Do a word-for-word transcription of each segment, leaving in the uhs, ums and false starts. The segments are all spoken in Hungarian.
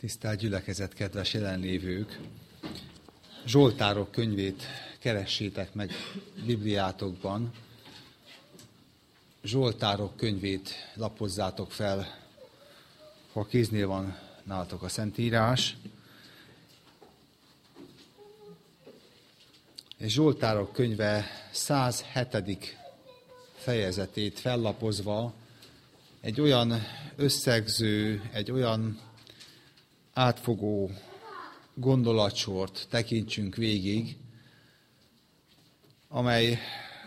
Tisztelt gyülekezet, kedves jelenlévők! Zsoltárok könyvét keressétek meg Bibliátokban. Zsoltárok könyvét lapozzátok fel, ha kéznél van nálatok a Szentírás. És Zsoltárok könyve száz hetedik fejezetét fellapozva egy olyan összegző, egy olyan átfogó gondolatsort tekintsünk végig, amely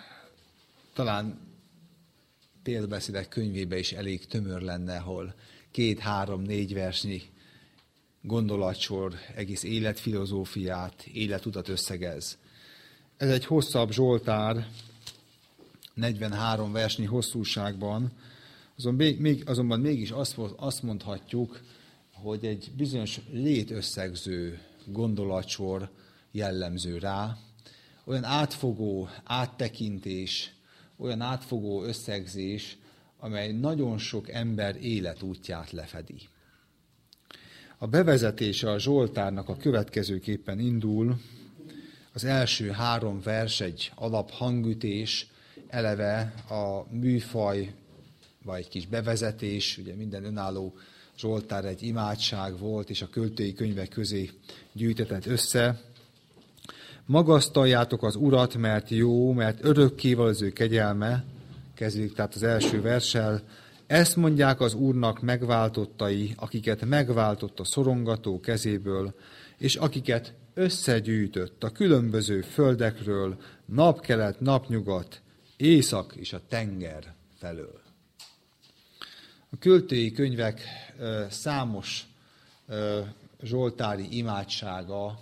talán példabeszédek könyvébe is elég tömör lenne, ahol két, három, négy versnyi gondolatsor egész életfilozófiát, életutat összegez. Ez egy hosszabb Zsoltár, negyvenhárom versnyi hosszúságban, azonban, még, azonban mégis azt, azt mondhatjuk, hogy egy bizonyos létösszegző gondolatsor jellemző rá, olyan átfogó áttekintés, olyan átfogó összegzés, amely nagyon sok ember életútját lefedi. A bevezetése a Zsoltárnak a következőképpen indul. Az első három vers egy alaphangütés, eleve a műfaj, vagy egy kis bevezetés, ugye minden önálló Zsoltár egy imádság volt, és a költői könyvek közé gyűjtetett össze. Magasztaljátok az Urat, mert jó, mert örökké van az ő kegyelme. Kezdjük tehát az első verssel. Ezt mondják az Úrnak megváltottai, akiket megváltott a szorongató kezéből, és akiket összegyűjtött a különböző földekről, napkelet, napnyugat, észak és a tenger felől. A költői könyvek ö, számos ö, zsoltári imádsága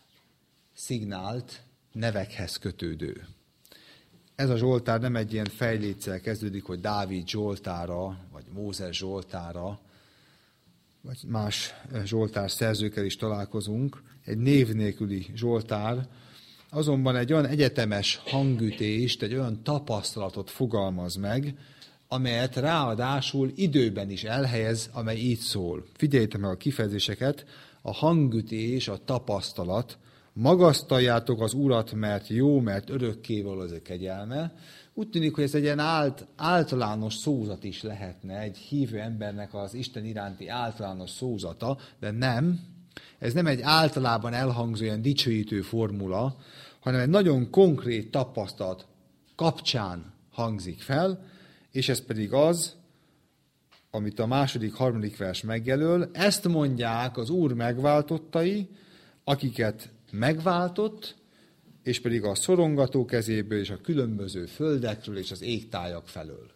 szignált nevekhez kötődő. Ez a Zsoltár nem egy ilyen fejléccel kezdődik, hogy Dávid Zsoltára, vagy Mózes Zsoltára, vagy más Zsoltár szerzőkkel is találkozunk. Egy név nélküli Zsoltár, azonban egy olyan egyetemes hangütést, egy olyan tapasztalatot fogalmaz meg, amelyet ráadásul időben is elhelyez, amely így szól. Figyeljétek meg a kifejezéseket, a hangütés, a tapasztalat, magasztaljátok az Urat, mert jó, mert örökké való az ő kegyelme. Úgy tűnik, hogy ez egy ilyen ált, általános szózat is lehetne, egy hívő embernek az Isten iránti általános szózata, de nem. Ez nem egy általában elhangzó ilyen dicsőítő formula, hanem egy nagyon konkrét tapasztalat kapcsán hangzik fel, és ez pedig az, amit a második, harmadik vers megjelöl, ezt mondják az Úr megváltottai, akiket megváltott, és pedig a szorongató kezéből, és a különböző földekről, és az égtájak felől.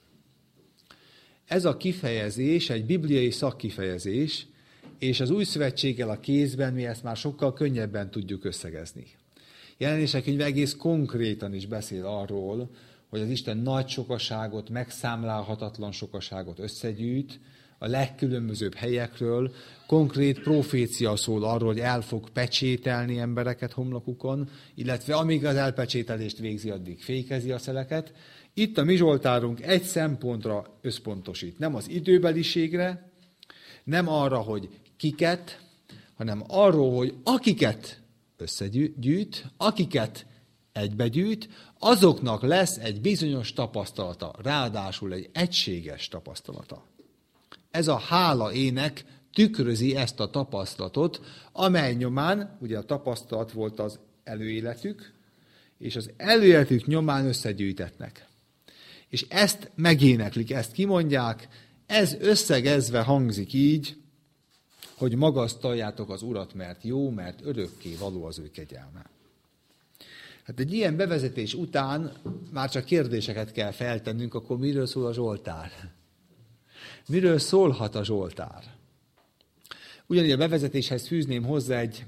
Ez a kifejezés egy bibliai szakkifejezés, és az Új Szövetséggel a kézben mi ezt már sokkal könnyebben tudjuk összegezni. Jelenések könyve egész konkrétan is beszél arról, hogy az Isten nagy sokaságot, megszámlálhatatlan sokaságot összegyűjt, a legkülönbözőbb helyekről, konkrét profécia szól arról, hogy el fog pecsételni embereket homlokukon, illetve amíg az elpecsételést végzi, addig fékezi a szeleket. Itt a mi Zsoltárunk egy szempontra összpontosít, nem az időbeliségre, nem arra, hogy kiket, hanem arról, hogy akiket összegyűjt, akiket egybegyűjt, azoknak lesz egy bizonyos tapasztalata, ráadásul egy egységes tapasztalata. Ez a hála ének tükrözi ezt a tapasztalatot, amely nyomán, ugye a tapasztalat volt az előéletük, és az előéletük nyomán összegyűjtetnek. És ezt megéneklik, ezt kimondják, ez összegezve hangzik így, hogy magasztaljátok az Urat, mert jó, mert örökké való az ő kegyelme. Hát egy ilyen bevezetés után már csak kérdéseket kell feltennünk, akkor miről szól a Zsoltár? Miről szólhat a Zsoltár? Ugyanígy a bevezetéshez fűzném hozzá egy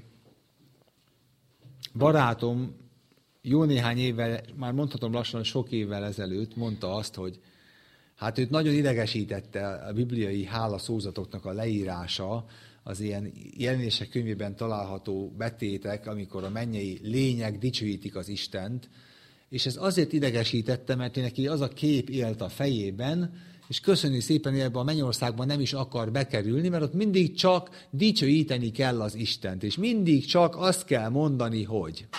barátom, jó néhány évvel, már mondhatom lassan sok évvel ezelőtt mondta azt, hogy hát őt nagyon idegesítette a bibliai hálaszózatoknak a leírása, az ilyen Jelenések könyvében található betétek, amikor a mennyei lények dicsőítik az Istent, és ez azért idegesítette, mert neki az a kép élt a fejében, és köszöni szépen, hogy ebben a mennyországban nem is akar bekerülni, mert ott mindig csak dicsőíteni kell az Istent, és mindig csak azt kell mondani, hogy.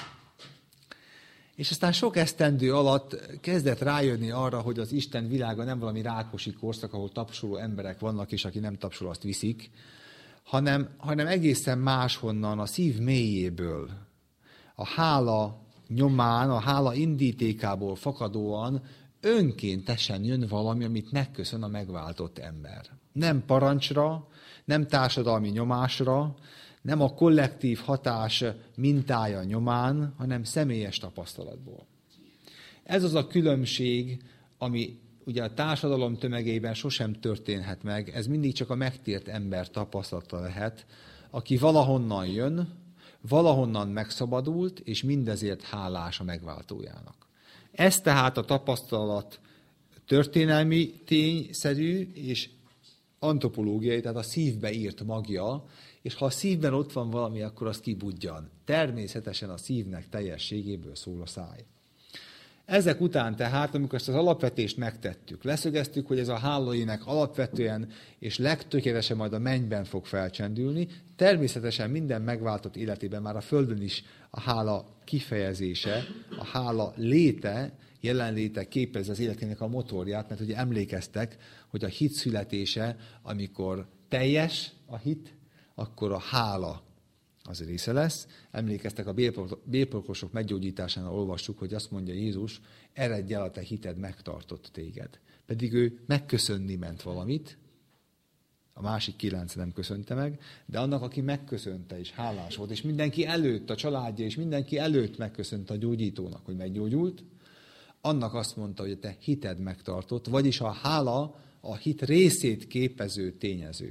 És aztán sok esztendő alatt kezdett rájönni arra, hogy az Isten világa nem valami Rákosi korszak, ahol tapsoló emberek vannak, és aki nem tapsol, azt viszik, hanem, hanem egészen máshonnan, a szív mélyéből, a hála nyomán, a hála indítékából fakadóan önkéntesen jön valami, amit megköszön a megváltott ember. Nem parancsra, nem társadalmi nyomásra, nem a kollektív hatás mintája nyomán, hanem személyes tapasztalatból. Ez az a különbség, ami ugye a társadalom tömegében sosem történhet meg, ez mindig csak a megtért ember tapasztalata lehet, aki valahonnan jön, valahonnan megszabadult, és mindezért hálás a megváltójának. Ez tehát a tapasztalat történelmi tényszerű és antropológiai, tehát a szívbe írt magja, és ha a szívben ott van valami, akkor az kibudjan. Természetesen a szívnek teljességéből szól a száj. Ezek után tehát, amikor ezt az alapvetést megtettük, leszögeztük, hogy ez a hálóének alapvetően és legtökéletesen majd a mennyben fog felcsendülni, természetesen minden megváltott életében már a Földön is a hála kifejezése, a hála léte, jelenléte képezi az életének a motorját, mert ugye emlékeztek, hogy a hit születése, amikor teljes a hit, akkor a hála az része lesz. Emlékeztek, a bélpokosok meggyógyításánál olvassuk, hogy azt mondja Jézus, eredj el, a te hited megtartott téged. Pedig ő megköszönni ment valamit, a másik kilenc nem köszönte meg, de annak, aki megköszönte és hálás volt, és mindenki előtt, a családja, és mindenki előtt megköszönte a gyógyítónak, hogy meggyógyult, annak azt mondta, hogy a te hited megtartott, vagyis a hála a hit részét képező tényező.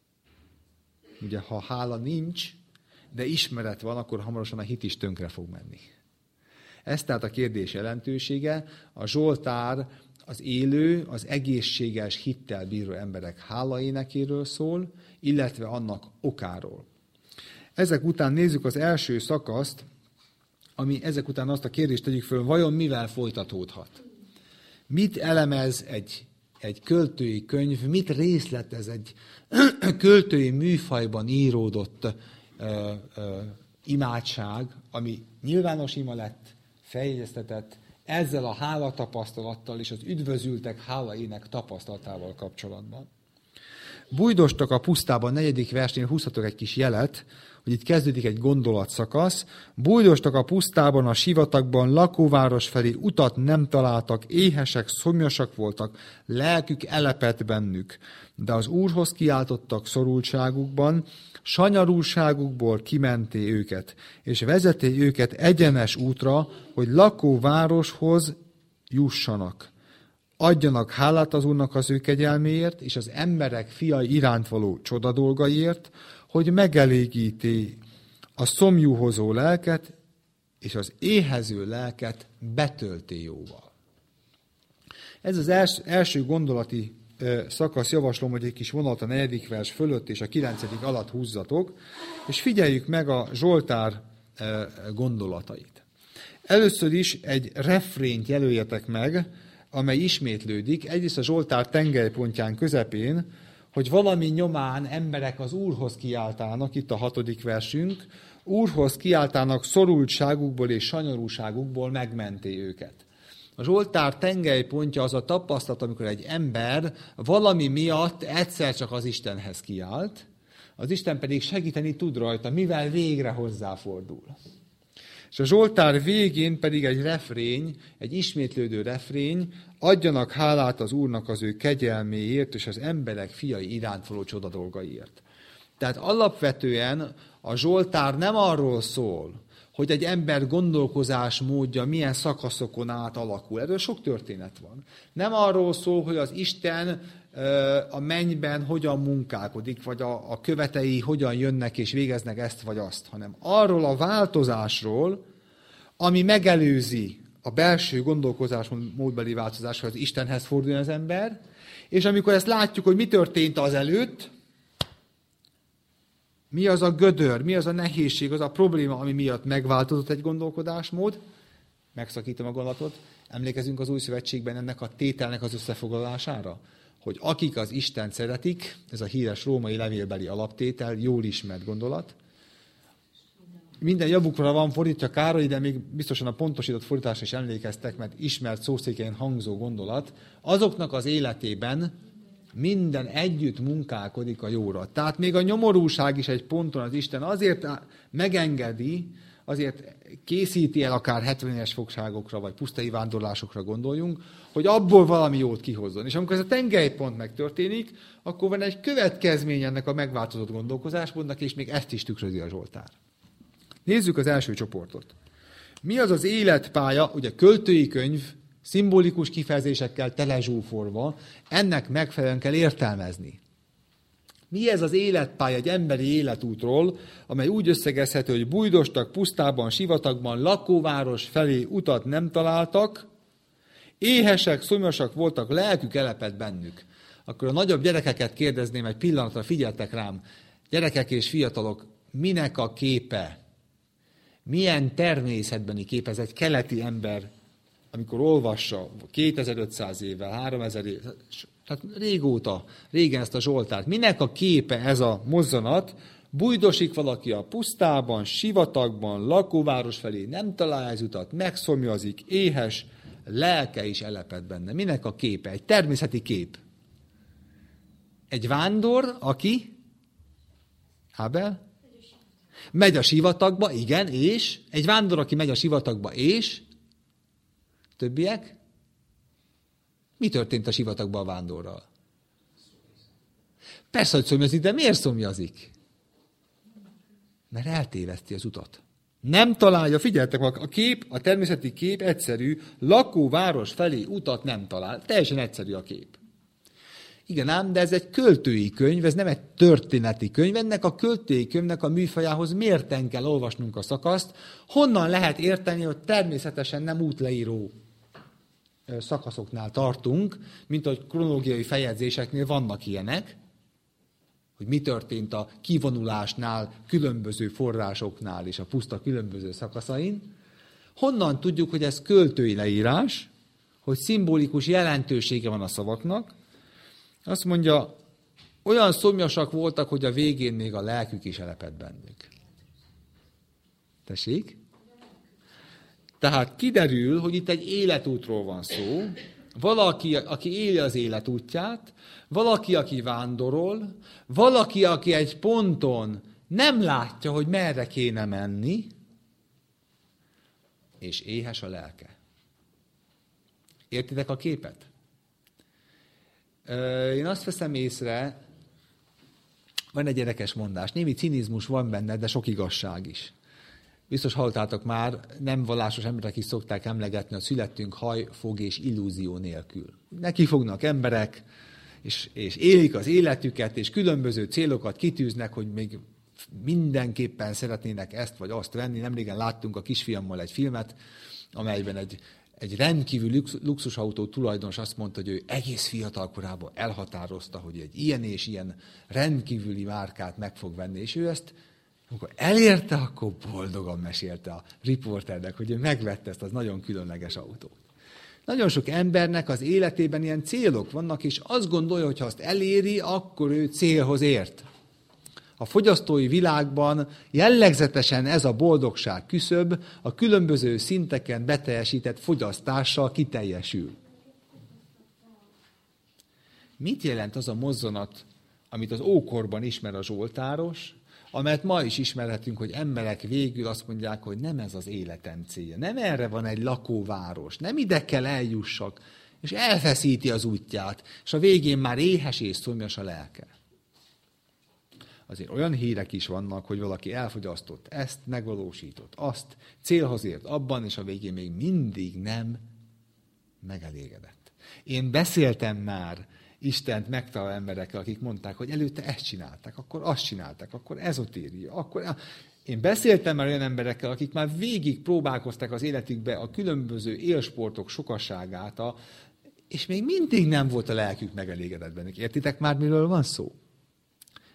Ugye, ha hála nincs, de ismeret van, akkor hamarosan a hit is tönkre fog menni. Ez tehát a kérdés jelentősége. A Zsoltár az élő, az egészséges hittel bíró emberek hálaénekéről szól, illetve annak okáról. Ezek után nézzük az első szakaszt, ami ezek után azt a kérdést tegyük föl, vajon mivel folytatódhat? Mit elemez egy, egy költői könyv, mit részletez egy költői műfajban íródott ö, ö, imádság, ami nyilvános ima lett, feljegyeztetett, ezzel a hálatapasztalattal és az üdvözültek hálaének tapasztalatával kapcsolatban. Bújdostak a pusztában, negyedik versnél húzhatok egy kis jelet, hogy itt kezdődik egy gondolatszakasz. Bújdostak a pusztában, a sivatagban, lakóváros felé utat nem találtak, éhesek, szomjasak voltak, lelkük elepett bennük. De az Úrhoz kiáltottak szorultságukban, sanyarúságukból kimenté őket, és vezeté őket egyenes útra, hogy lakóvároshoz jussanak. Adjanak hálát az Úrnak az ő kegyelméért, és az emberek fiai iránt való csodadolgaiért, hogy megelégíti a szomjúhozó lelket, és az éhező lelket betölti jóval. Ez az els, első gondolati ö, szakasz, javaslom, hogy egy kis vonalat a negyedik vers fölött és a kilencedik alatt húzzatok, és figyeljük meg a Zsoltár ö, gondolatait. Először is egy refrént jelöljetek meg, amely ismétlődik, egyrészt a Zsoltár tengelypontján közepén, hogy valami nyomán emberek az Úrhoz kiáltának, itt a hatodik versünk, Úrhoz kiáltának szorultságukból és sanyarúságukból megmenté őket. A Zsoltár tengelypontja az a tapasztalat, amikor egy ember valami miatt egyszer csak az Istenhez kiált, az Isten pedig segíteni tud rajta, mivel végre hozzáfordul. És a Zsoltár végén pedig egy refrény, egy ismétlődő refrény, adjanak hálát az Úrnak az ő kegyelméért, és az emberek fiai iránt való csodadolgaiért. Tehát alapvetően a Zsoltár nem arról szól, hogy egy ember gondolkozás módja milyen szakaszokon át alakul. Erről sok történet van. Nem arról szól, hogy az Isten a mennyben hogyan munkálkodik, vagy a, a követei hogyan jönnek és végeznek ezt vagy azt, hanem arról a változásról, ami megelőzi a belső gondolkozás módbeli változás, hogy az Istenhez fordul az ember, és amikor ezt látjuk, hogy mi történt azelőtt, mi az a gödör, mi az a nehézség, az a probléma, ami miatt megváltozott egy gondolkodásmód, megszakítom a gondolatot, emlékezünk az Új Szövetségben ennek a tételnek az összefoglalására, hogy akik az Istent szeretik, ez a híres római levélbeli alaptétel, jól ismert gondolat. Minden javukra van fordítja Károly, de még biztosan a pontosított fordításra is emlékeztek, mert ismert szószéken hangzó gondolat. Azoknak az életében minden együtt munkálkodik a jóra. Tehát még a nyomorúság is egy ponton az Isten azért megengedi, azért készíti el akár hetvenes fogságokra, vagy pusztai vándorlásokra gondoljunk, hogy abból valami jót kihozzon. És amikor ez a tengelypont megtörténik, akkor van egy következmény ennek a megváltozott gondolkozásmódnak, és még ezt is tükrözi a Zsoltár. Nézzük az első csoportot. Mi az az életpálya, ugye költői könyv, szimbolikus kifejezésekkel telezsúfolva, ennek megfelelően kell értelmezni. Mi ez az életpálya egy emberi életútról, amely úgy összegezhető, hogy bujdostak, pusztában, sivatagban, lakóváros felé utat nem találtak, éhesek, szomjasak voltak, lelkük elepett bennük. Akkor a nagyobb gyerekeket kérdezném egy pillanatra, figyeltek rám, gyerekek és fiatalok, minek a képe? Milyen természetbeni kép? Ez egy keleti ember, amikor olvassa kétezer-ötszáz évvel, háromezer évvel, tehát régóta, régen ezt a Zsoltárt. Minek a képe ez a mozzanat? Bujdosik valaki a pusztában, sivatagban, lakóváros felé, nem találja az utat, megszomjazik, éhes, lelke is eleped benne. Minek a képe? Egy természeti kép. Egy vándor, aki? Ábel? Megy a sivatagba, igen, és? Egy vándor, aki megy a sivatagba, és? Többiek? Mi történt a sivatagban a vándorral? Persze, hogy szomjazik, de miért szomjazik? Mert eltéveszti az utat. Nem találja, figyeltek, a kép, a természeti kép egyszerű, lakóváros felé utat nem talál. Teljesen egyszerű a kép. Igen ám, de ez egy költői könyv, ez nem egy történeti könyv. Ennek a költői könyvnek a műfajához mérten kell olvasnunk a szakaszt. Honnan lehet érteni, hogy természetesen nem útleíró szakaszoknál tartunk, mint hogy kronológiai fejezéseknél vannak ilyenek, hogy mi történt a kivonulásnál, különböző forrásoknál és a puszta különböző szakaszain. Honnan tudjuk, hogy ez költői leírás, hogy szimbolikus jelentősége van a szavaknak? Azt mondja, olyan szomjasak voltak, hogy a végén még a lelkük is elepett bennük. Tessék? Tehát kiderül, hogy itt egy életútról van szó, valaki, aki éli az életútját, valaki, aki vándorol, valaki, aki egy ponton nem látja, hogy merre kéne menni, és éhes a lelke. Értitek a képet? Én azt veszem észre, van egy érdekes mondás, némi cinizmus van benne, de sok igazság is. Biztos hallottátok már, nem vallásos emberek is szokták emlegetni, hogy születtünk haj, fog és illúzió nélkül. Neki fognak emberek, és, és élik az életüket, és különböző célokat kitűznek, hogy még mindenképpen szeretnének ezt vagy azt venni. Nemrégen láttunk a kisfiammal egy filmet, amelyben egy, egy rendkívül luxusautó tulajdonos azt mondta, hogy ő egész fiatal korában elhatározta, hogy egy ilyen és ilyen rendkívüli márkát meg fog venni, és ő ezt amikor elérte, akkor boldogan mesélte a riporternek, hogy ő megvette ezt az nagyon különleges autót. Nagyon sok embernek az életében ilyen célok vannak, és azt gondolja, hogy ha azt eléri, akkor ő célhoz ért. A fogyasztói világban jellegzetesen ez a boldogság küszöb a különböző szinteken beteljesített fogyasztással kiteljesül. Mit jelent az a mozzanat, amit az ókorban ismer a zsoltáros, amelyet ma is ismerhetünk, hogy emberek végül azt mondják, hogy nem ez az életem célja, nem erre van egy lakóváros, nem ide kell eljussak, és elfeszíti az útját, és a végén már éhes és szomjas a lelke. Azért olyan hírek is vannak, hogy valaki elfogyasztott ezt, megvalósított azt, célhoz ért abban, és a végén még mindig nem megelégedett. Én beszéltem már Istent megtaláló emberekkel, akik mondták, hogy előtte ezt csinálták, akkor azt csinálták, akkor ezotéria, akkor... Én beszéltem már olyan emberekkel, akik már végig próbálkoztak az életükbe a különböző élsportok sokasságát, a... és még mindig nem volt a lelkük megelégedett bennük. Értitek már, miről van szó?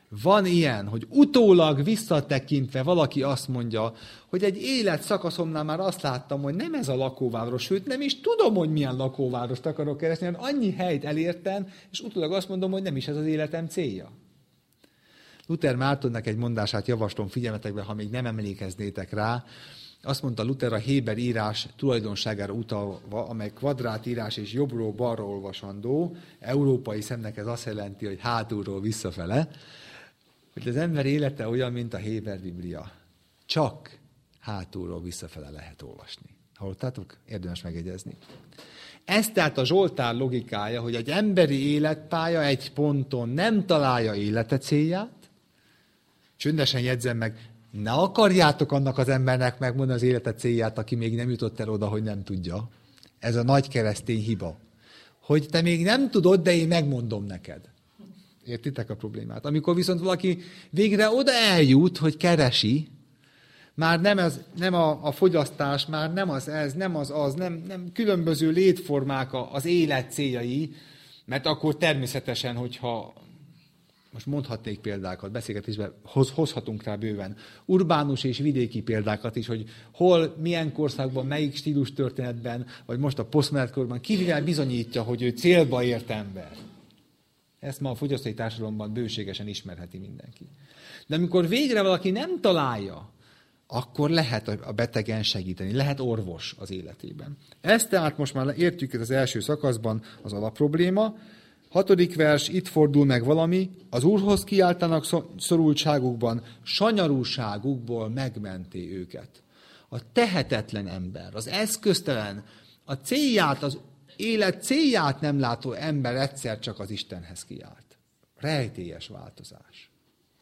Van ilyen, hogy utólag visszatekintve valaki azt mondja, hogy egy életszakaszomnál már azt láttam, hogy nem ez a lakóváros, sőt nem is tudom, hogy milyen lakóvárost akarok keresni, hanem annyi helyt elértem, és utólag azt mondom, hogy nem is ez az életem célja. Luther Mártonnak egy mondását javaslom figyelmetekbe, ha még nem emlékeznétek rá. Azt mondta Luther a Héber írás tulajdonságára utalva, amely kvadrát írás és jobbról balra olvasandó, európai szemnek ez azt jelenti, hogy hátulról visszafele, hogy az ember élete olyan, mint a Héber Biblia. Csak hátulról visszafele lehet olvasni. Hallottátok? Érdemes megjegyezni. Ez tehát a Zsoltár logikája, hogy egy emberi életpálya egy ponton nem találja élete célját. Csöndesen jegyzem meg, ne akarjátok annak az embernek megmondani az élete célját, aki még nem jutott el oda, hogy nem tudja. Ez a nagy keresztény hiba. Hogy te még nem tudod, de én megmondom neked. Értitek a problémát? Amikor viszont valaki végre oda eljut, hogy keresi, már nem, ez, nem a, a fogyasztás, már nem az ez, nem az az, nem, nem különböző létformák az élet céljai, mert akkor természetesen, hogyha most mondhatnék példákat, beszélgetésben hoz, hozhatunk rá bőven, urbánus és vidéki példákat is, hogy hol, milyen korszakban, melyik stílus történetben, vagy most a posztmodern korban, kivel bizonyítja, hogy ő célba ért ember. Ezt ma a fogyasztói társadalomban bőségesen ismerheti mindenki. De amikor végre valaki nem találja, akkor lehet a betegen segíteni, lehet orvos az életében. Ezt tehát most már értjük az első szakaszban az alapprobléma. Hatodik vers, itt fordul meg valami, az Úrhoz kiáltanak szorultságukban, sanyarúságukból megmenti őket. A tehetetlen ember, az eszköztelen, a célját, az élet célját nem látó ember egyszer csak az Istenhez kiált. Rejtélyes változás.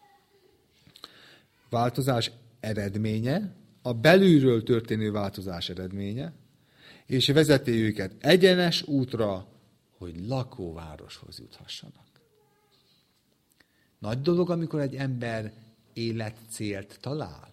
Változás eredménye, a belülről történő változás eredménye, és vezeti őket egyenes útra, hogy lakóvároshoz juthassanak. Nagy dolog, amikor egy ember életcélt talál.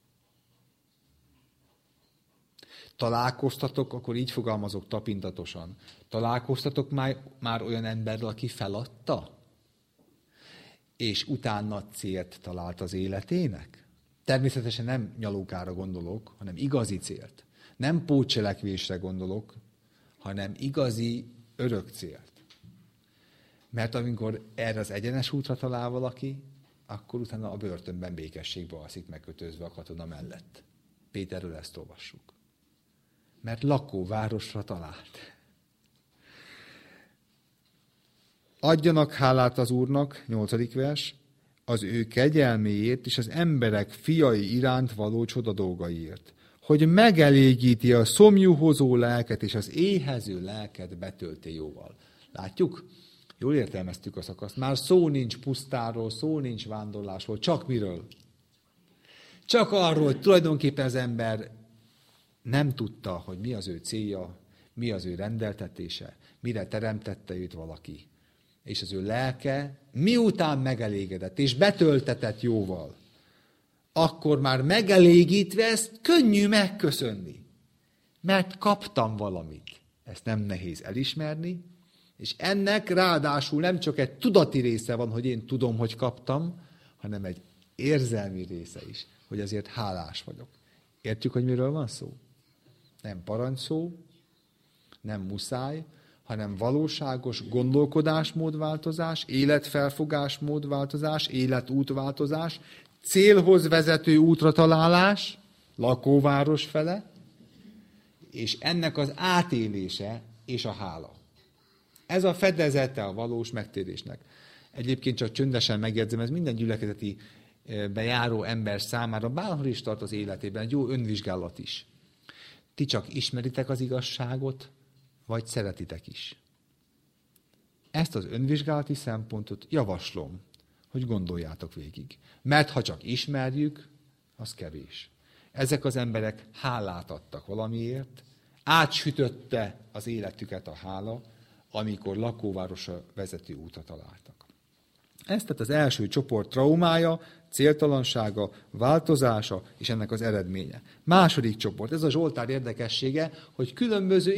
Találkoztatok, akkor így fogalmazok tapintatosan, találkoztatok már, már olyan emberrel, aki feladta, és utána célt talált az életének? Természetesen nem nyalókára gondolok, hanem igazi célt. Nem pótcselekvésre gondolok, hanem igazi örök célt. Mert amikor erre az egyenes útra talál valaki, akkor utána a börtönben békességbe alszik megkötözve a katona mellett. Péterről ezt olvassuk. Mert lakóvárosra talált. Adjanak hálát az Úrnak, nyolcadik vers, az ő kegyelméért és az emberek fiai iránt való csoda dolgaiért, hogy megelégíti a szomjúhozó lelket és az éhező lelket betölti jóval. Látjuk? Jól értelmeztük a szakaszt. Már szó nincs pusztáról, szó nincs vándorlásról, csak miről? Csak arról, hogy tulajdonképpen az ember nem tudta, hogy mi az ő célja, mi az ő rendeltetése, mire teremtette őt valaki. És az ő lelke miután megelégedett és betöltetett jóval, akkor már megelégítve ezt könnyű megköszönni. Mert kaptam valamit. Ezt nem nehéz elismerni, és ennek ráadásul nem csak egy tudati része van, hogy én tudom, hogy kaptam, hanem egy érzelmi része is, hogy azért hálás vagyok. Értjük, hogy miről van szó? Nem parancsszó, nem muszáj, hanem valóságos gondolkodásmódváltozás, életfelfogásmódváltozás, életútváltozás, célhoz vezető útra találás, lakóváros fele, és ennek az átélése és a hála. Ez a fedezete a valós megtérésnek. Egyébként csak csöndesen megjegyzem, ez minden gyülekezeti bejáró ember számára bárhol is tart az életében, egy jó önvizsgálat is. Ti csak ismeritek az igazságot, vagy szeretitek is. Ezt az önvizsgálati szempontot javaslom, hogy gondoljátok végig. Mert ha csak ismerjük, az kevés. Ezek az emberek hálát adtak valamiért, átsütötte az életüket a hála, amikor lakóvárosra vezető útra találtak. Ez tehát az első csoport traumája, céltalansága, változása és ennek az eredménye. Második csoport, ez a Zsoltár érdekessége, hogy különböző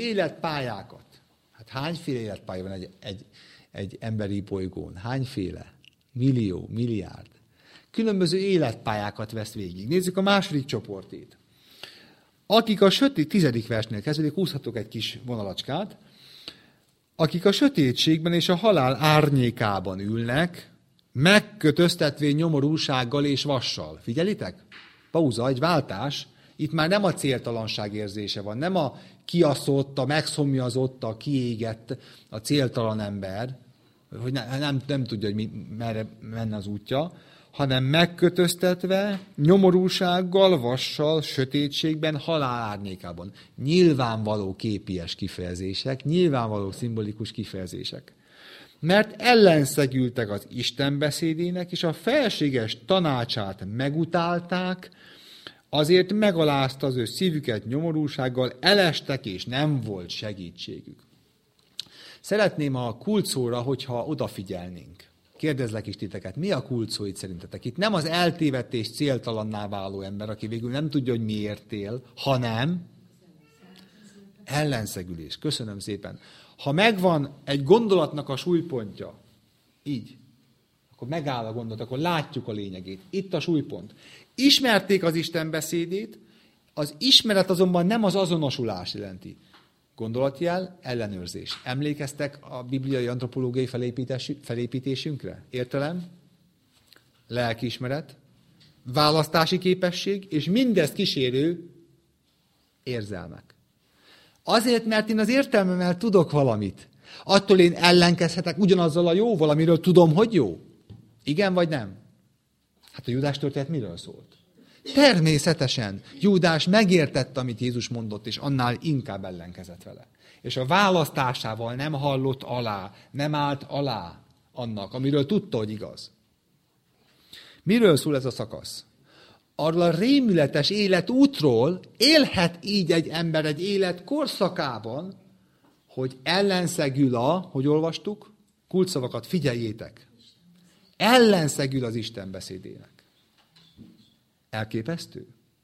életpályákat. Hát hányféle életpálya van egy, egy, egy emberi bolygón? Hányféle? millió, milliárd. Különböző életpályákat vesz végig. Nézzük a második csoportét. Akik a sötét, tizedik versnél kezdődik, húzhatok egy kis vonalacskát, akik a sötétségben és a halál árnyékában ülnek, megkötöztetvén nyomorúsággal és vassal. Figyelitek? Pauza, egy váltás. Itt már nem a céltalanság érzése van, nem a kiaszott, a megszomjazott, a kiégett, a céltalan ember, hogy ne, nem, nem tudja, hogy mi, merre menne az útja, hanem megkötöztetve, nyomorúsággal, vassal, sötétségben, halál árnyékában. Nyilvánvaló képies kifejezések, nyilvánvaló szimbolikus kifejezések. Mert ellenszegültek az Isten beszédének, és a felséges tanácsát megutálták, azért megalázta az ő szívüket nyomorúsággal, elestek, és nem volt segítségük. Szeretném a kulcsszóra, hogyha odafigyelnénk. Kérdezlek is titeket, mi a kulcsszó itt szerintetek? Itt nem az eltévedt és céltalanná váló ember, aki végül nem tudja, hogy miért él, hanem ellenszegülés. Köszönöm szépen. Ha megvan egy gondolatnak a súlypontja, így, akkor megáll a gondolat, akkor látjuk a lényegét. Itt a súlypont. Ismerték az Isten beszédét, az ismeret azonban nem az azonosulás jelenti. Gondolatjel, ellenőrzés. Emlékeztek a bibliai antropológiai felépítésünkre? Értelem, lelkiismeret, választási képesség, és mindezt kísérő érzelmek. Azért, mert én az értelmemmel tudok valamit. Attól én ellenkezhetek ugyanazzal a jóval, amiről tudom, hogy jó. Igen vagy nem? Hát a Júdás történet miről szólt? Természetesen Júdás megértette, amit Jézus mondott, és annál inkább ellenkezett vele. És a választásával nem hallott alá, nem állt alá annak, amiről tudta, hogy igaz. Miről szól ez a szakasz? Arról a rémületes életútról élhet így egy ember egy élet korszakában, hogy ellenszegül a, hogy olvastuk, kulcsszavakat figyeljétek, ellenszegül az Isten beszédének. Elképesztő?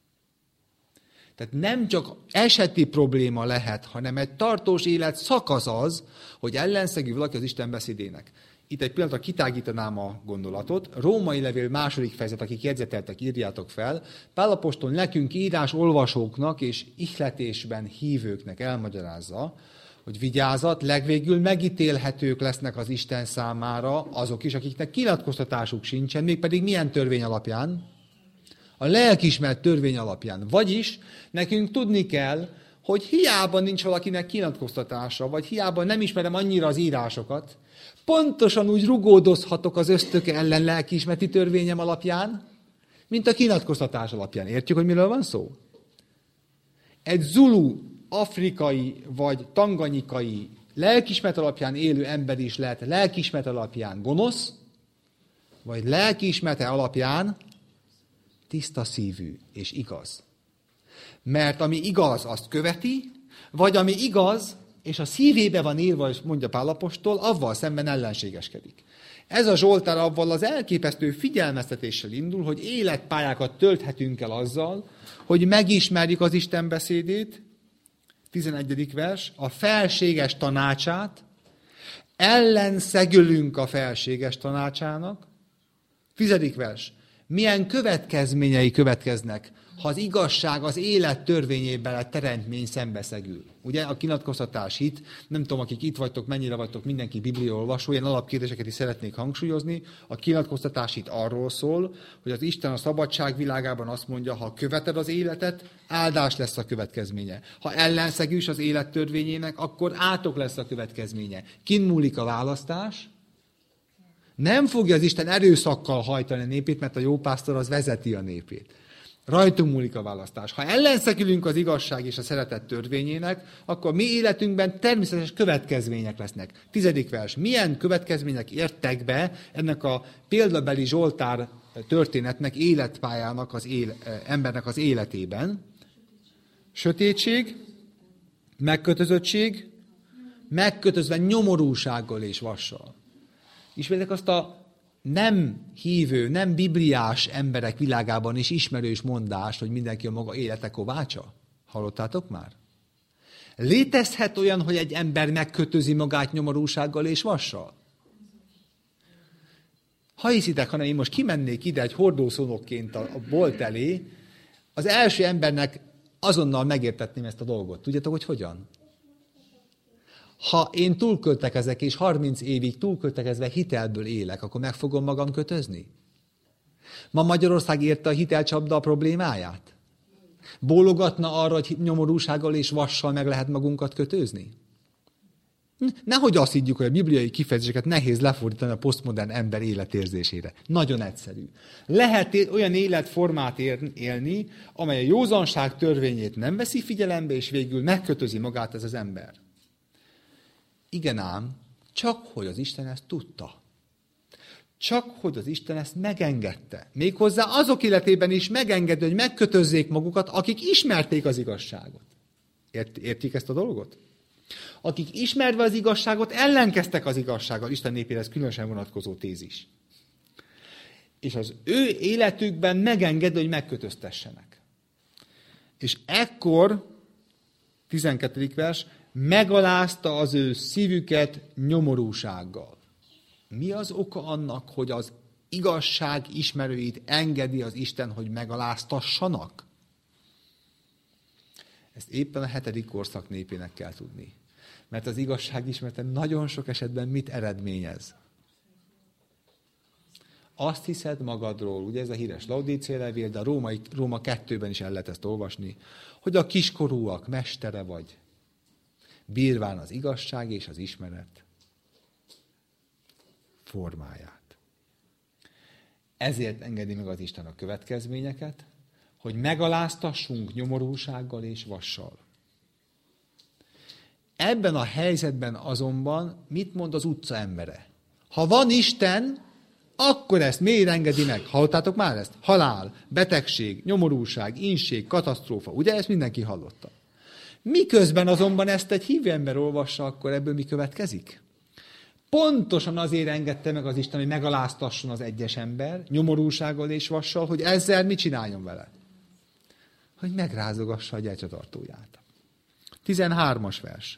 Tehát nem csak eseti probléma lehet, hanem egy tartós élet szakasz az, hogy ellenszegül valaki az Isten beszédének. Itt egy pillanatra kitágítanám a gondolatot. Római levél második fejezet, akik jegyzeteltek, írjátok fel. Pál apostol nekünk írás olvasóknak és ihletésben hívőknek elmagyarázza, hogy vigyázat, legvégül megítélhetők lesznek az Isten számára azok is, akiknek kinyilatkoztatásuk sincsen, mégpedig milyen törvény alapján? A lelkiismert törvény alapján. Vagyis nekünk tudni kell, hogy hiába nincs valakinek kinyilatkoztatása, vagy hiába nem ismerem annyira az írásokat, pontosan úgy rugódozhatok az ösztöke ellen lelkiismereti törvényem alapján, mint a kinyilatkoztatás alapján. Értjük, hogy miről van szó? Egy zulu, afrikai vagy tanganyikai lelkiismeret alapján élő ember is lehet lelkiismeret alapján gonosz, vagy lelkiismerete alapján tiszta szívű és igaz. Mert ami igaz, azt követi, vagy ami igaz, és a szívébe van írva, és mondja Pál apostol, avval szemben ellenségeskedik. Ez a Zsoltár avval az elképesztő figyelmeztetéssel indul, hogy életpályákat tölthetünk el azzal, hogy megismerjük az Isten beszédét, tizenegyedik vers, a felséges tanácsát, ellenszegülünk a felséges tanácsának, tizedik vers, milyen következményei következnek, ha az igazság az élet törvényében a teremtmény szembeszegül. Ugye a kinyilatkoztatás hit, nem tudom, akik itt vagytok, mennyire vagytok, mindenki bibliaolvasó, ilyen alapkérdéseket is szeretnék hangsúlyozni. A kinyilatkoztatás hit arról szól, hogy az Isten a szabadság világában azt mondja, ha követed az életet, áldás lesz a következménye. Ha ellenszegűs az élet törvényének, akkor átok lesz a következménye. Kin múlik a választás? Nem fogja az Isten erőszakkal hajtani a népét, mert a jó pásztor az vezeti a népét. Rajtunk múlik a választás. Ha ellenszegülünk az igazság és a szeretet törvényének, akkor mi életünkben természetes következmények lesznek. Tizedik vers. Milyen következmények értek be ennek a példabeli Zsoltár történetnek, életpályának, az él, embernek az életében? Sötétség, megkötözöttség, megkötözve nyomorúsággal és vassal. Ismertek azt a nem hívő, nem bibliás emberek világában is ismerős mondást, hogy mindenki a maga élete kovácsa? Hallottátok már? Létezhet olyan, hogy egy ember megkötözi magát nyomorúsággal és vassal? Ha hiszitek, hanem én most kimennék ide egy hordószónokként a, a bolt elé, az első embernek azonnal megértetném ezt a dolgot. Tudjátok, hogy hogyan? Ha én túlköltekezek, és harminc évig túlköltekezve hitelből élek, akkor meg fogom magam kötözni? Ma Magyarország érte a hitelcsapda a problémáját? Bólogatna arra, hogy nyomorúsággal és vassal meg lehet magunkat kötözni? Nehogy azt higgyük, hogy a bibliai kifejezéseket nehéz lefordítani a posztmodern ember életérzésére. Nagyon egyszerű. Lehet olyan életformát élni, amely a józanság törvényét nem veszi figyelembe, és végül megkötözi magát ez az ember. Igen ám, csak hogy az Isten ezt tudta. Csak hogy az Isten ezt megengedte. Méghozzá azok életében is megengedő, hogy megkötözzék magukat, akik ismerték az igazságot. Ért, értik ezt a dolgot? Akik ismerve az igazságot, ellenkeztek az igazsággal. Isten népére ez különösen vonatkozó tézis. És az ő életükben megengedő, hogy megkötöztessenek. És ekkor, tizenkettedik vers, megalázta az ő szívüket nyomorúsággal. Mi az oka annak, hogy az igazság ismerőit engedi az Isten, hogy megaláztassanak? Ezt éppen a hetedik korszak népének kell tudni. Mert az igazság ismerete nagyon sok esetben mit eredményez? Azt hiszed magadról, ugye ez a híres Laudícia levél, de a Római, Róma kettőben is el lehet ezt olvasni, hogy a kiskorúak mestere vagy. Bírván az igazság és az ismeret formáját. Ezért engedi meg az Isten a következményeket, hogy megaláztassunk nyomorúsággal és vassal. Ebben a helyzetben azonban mit mond az utca embere? Ha van Isten, akkor ezt miért engedi meg? Hallottátok már ezt? Halál, betegség, nyomorúság, ínség, katasztrófa. Ugye ezt mindenki hallotta. Miközben azonban ezt egy hívő ember olvassa, akkor ebből mi következik? Pontosan azért engedte meg az Isten, hogy megaláztasson az egyes ember, nyomorúsággal és vassal, hogy ezzel mit csináljon vele? Hogy megrázogassa a gyertyatartóját. tizenhármas vers.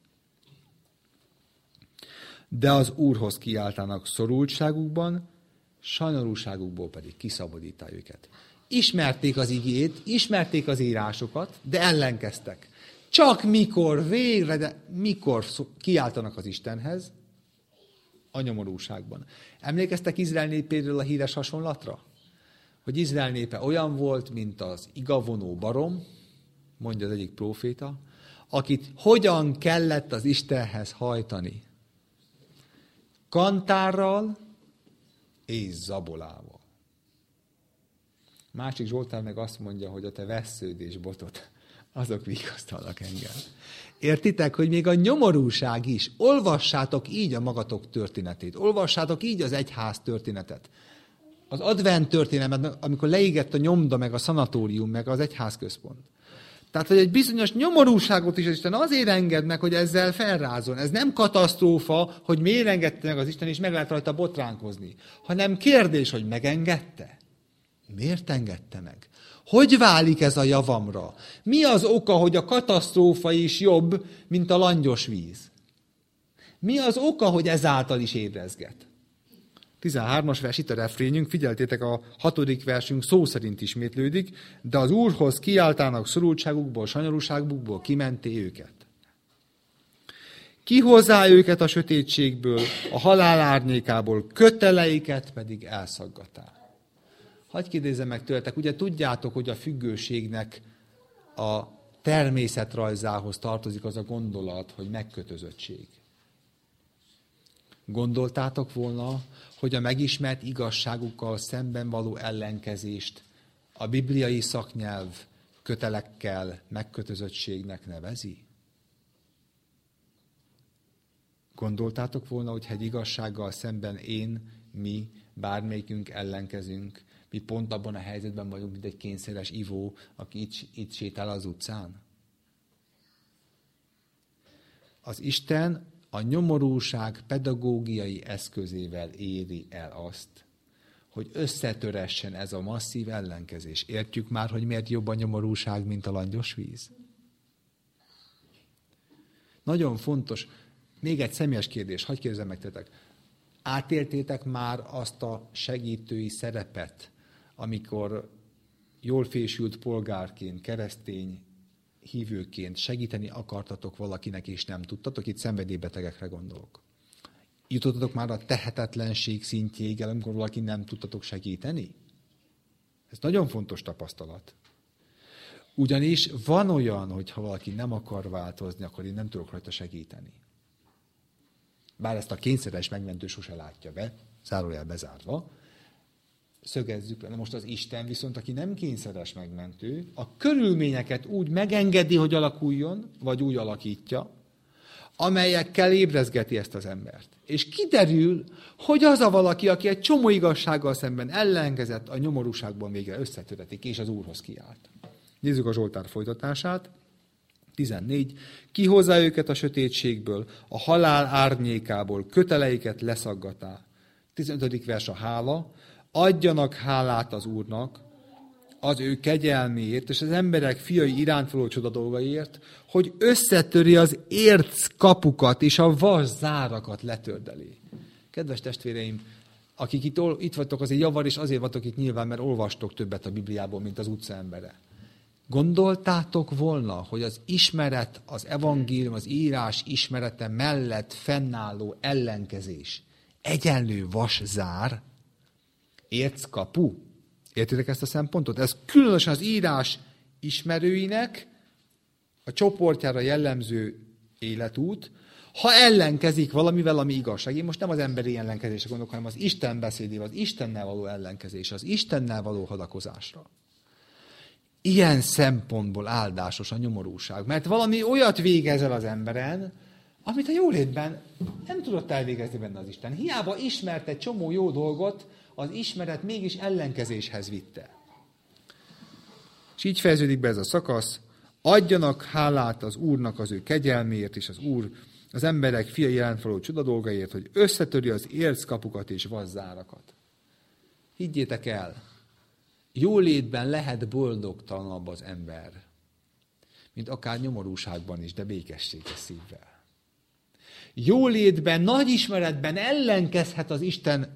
De az Úrhoz kiáltanak szorultságukban, sajnálóságukból pedig kiszabadítja őket. Ismerték az igét, ismerték az írásokat, de ellenkeztek. Csak mikor végre, de mikor kiáltanak az Istenhez, a nyomorúságban. Emlékeztek Izrael népéről a híres hasonlatra? Hogy Izrael népe olyan volt, mint az igavonó barom, mondja az egyik próféta, akit hogyan kellett az Istenhez hajtani. Kantárral és zabolával. Másik Zsoltár meg azt mondja, hogy a te vessződ és botot, azok vigasztalnak engem. Értitek, hogy még a nyomorúság is, olvassátok így a magatok történetét, olvassátok így az egyház történetet. Az advent történetet, amikor leégett a nyomda, meg a szanatórium, meg az egyházközpont. Tehát, hogy egy bizonyos nyomorúságot is az Isten azért enged meg, hogy ezzel felrázon. Ez nem katasztrófa, hogy miért engedte meg az Isten, és meg lehet rajta botránkozni. Hanem kérdés, hogy megengedte. Miért engedte meg? Hogy válik ez a javamra? Mi az oka, hogy a katasztrófa is jobb, mint a langyos víz? Mi az oka, hogy ezáltal is ébrezget? tizenhármas vers, itt a refrényünk, figyeltétek, a hatodik versünk szó szerint ismétlődik, de az Úrhoz kiáltának szorultságukból, sanyarúságukból kimenti őket. Kihozzá őket a sötétségből, a halál árnyékából, köteleiket pedig elszaggatá. Hadd kérdezzem meg tőletek, ugye tudjátok, hogy a függőségnek a természetrajzához tartozik az a gondolat, hogy megkötözöttség. Gondoltátok volna, hogy a megismert igazságukkal szemben való ellenkezést a bibliai szaknyelv kötelekkel megkötözöttségnek nevezi? Gondoltátok volna, hogy egy igazsággal szemben én, mi, bármelyikünk ellenkezünk, mi pont abban a helyzetben vagyunk, mint egy kényszeres ivó, aki itt, itt sétál az utcán? Az Isten a nyomorúság pedagógiai eszközével éri el azt, hogy összetöressen ez a masszív ellenkezés. Értjük már, hogy miért jobb a nyomorúság, mint a langyos víz? Nagyon fontos, még egy személyes kérdés, hadd kérdezzem meg tetek. Átéltétek már azt a segítői szerepet, amikor jól fésült polgárként, keresztény hívőként segíteni akartatok valakinek, és nem tudtatok? Itt szenvedélybetegekre gondolok. Jutottatok már a tehetetlenség szintjéig el, amikor valaki nem tudtatok segíteni? Ez nagyon fontos tapasztalat. Ugyanis van olyan, hogy ha valaki nem akar változni, akkor én nem tudok rajta segíteni. Bár ezt a kényszeres megmentő sose látja be, zárójel bezárva, szögezzük le. Most az Isten viszont, aki nem kényszeres megmentő, a körülményeket úgy megengedi, hogy alakuljon, vagy úgy alakítja, amelyekkel ébrezgeti ezt az embert. És kiderül, hogy az a valaki, aki egy csomó igazsággal szemben ellenkezett, a nyomorúságban végre összetöretik, és az Úrhoz kiállt. Nézzük a Zsoltár folytatását. tizennégy. Kihozza őket a sötétségből, a halál árnyékából, köteleiket leszaggatá. tizenötödik vers a hála. Adjanak hálát az Úrnak, az ő kegyelméért, és az emberek fiai iránt való csoda dolgaiért, hogy összetöri az érc kapukat, és a vas zárakat letördeli. Kedves testvéreim, akik itt, itt vagytok, azért javar, és azért vagytok itt nyilván, mert olvastok többet a Bibliából, mint az utca embere. Gondoltátok volna, hogy az ismeret, az evangélium, az írás ismerete mellett fennálló ellenkezés egyenlő vaszár, érckapu? Értitek ezt a szempontot? Ez különösen az írás ismerőinek a csoportjára jellemző életút, ha ellenkezik valamivel, ami igazság. Én most nem az emberi ellenkezésre gondolok, hanem az Isten beszédével, az Istennel való ellenkezés, az Istennel való hadakozásra. Ilyen szempontból áldásos a nyomorúság, mert valami olyat végez el az emberen, amit a jólétben nem tudott elvégezni benne az Isten. Hiába ismert egy csomó jó dolgot, az ismeret mégis ellenkezéshez vitte. És így fejeződik be ez a szakasz. Adjanak hálát az Úrnak az ő kegyelméért, és az Úr az emberek fia jelent való csoda dolgaiért, hogy összetöri az érckapukat és vaszárakat. Higgyétek el, jólétben lehet boldogtalanabb az ember, mint akár nyomorúságban is, de békességes szívvel. Jólétben, nagy ismeretben ellenkezhet az Istennel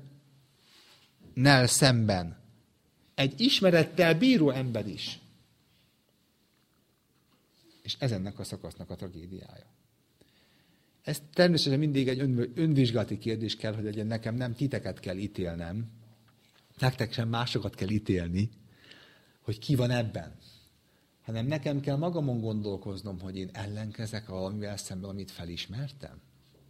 szemben egy ismerettel bíró ember is. És ez ennek a szakasznak a tragédiája. Ez természetesen mindig egy ön, önvizsgálati kérdés kell, hogy legyen nekem, nem titeket kell ítélnem, nektek sem másokat kell ítélni, hogy ki van ebben. Hanem nekem kell magamon gondolkoznom, hogy én ellenkezek valamivel szemben, amit felismertem.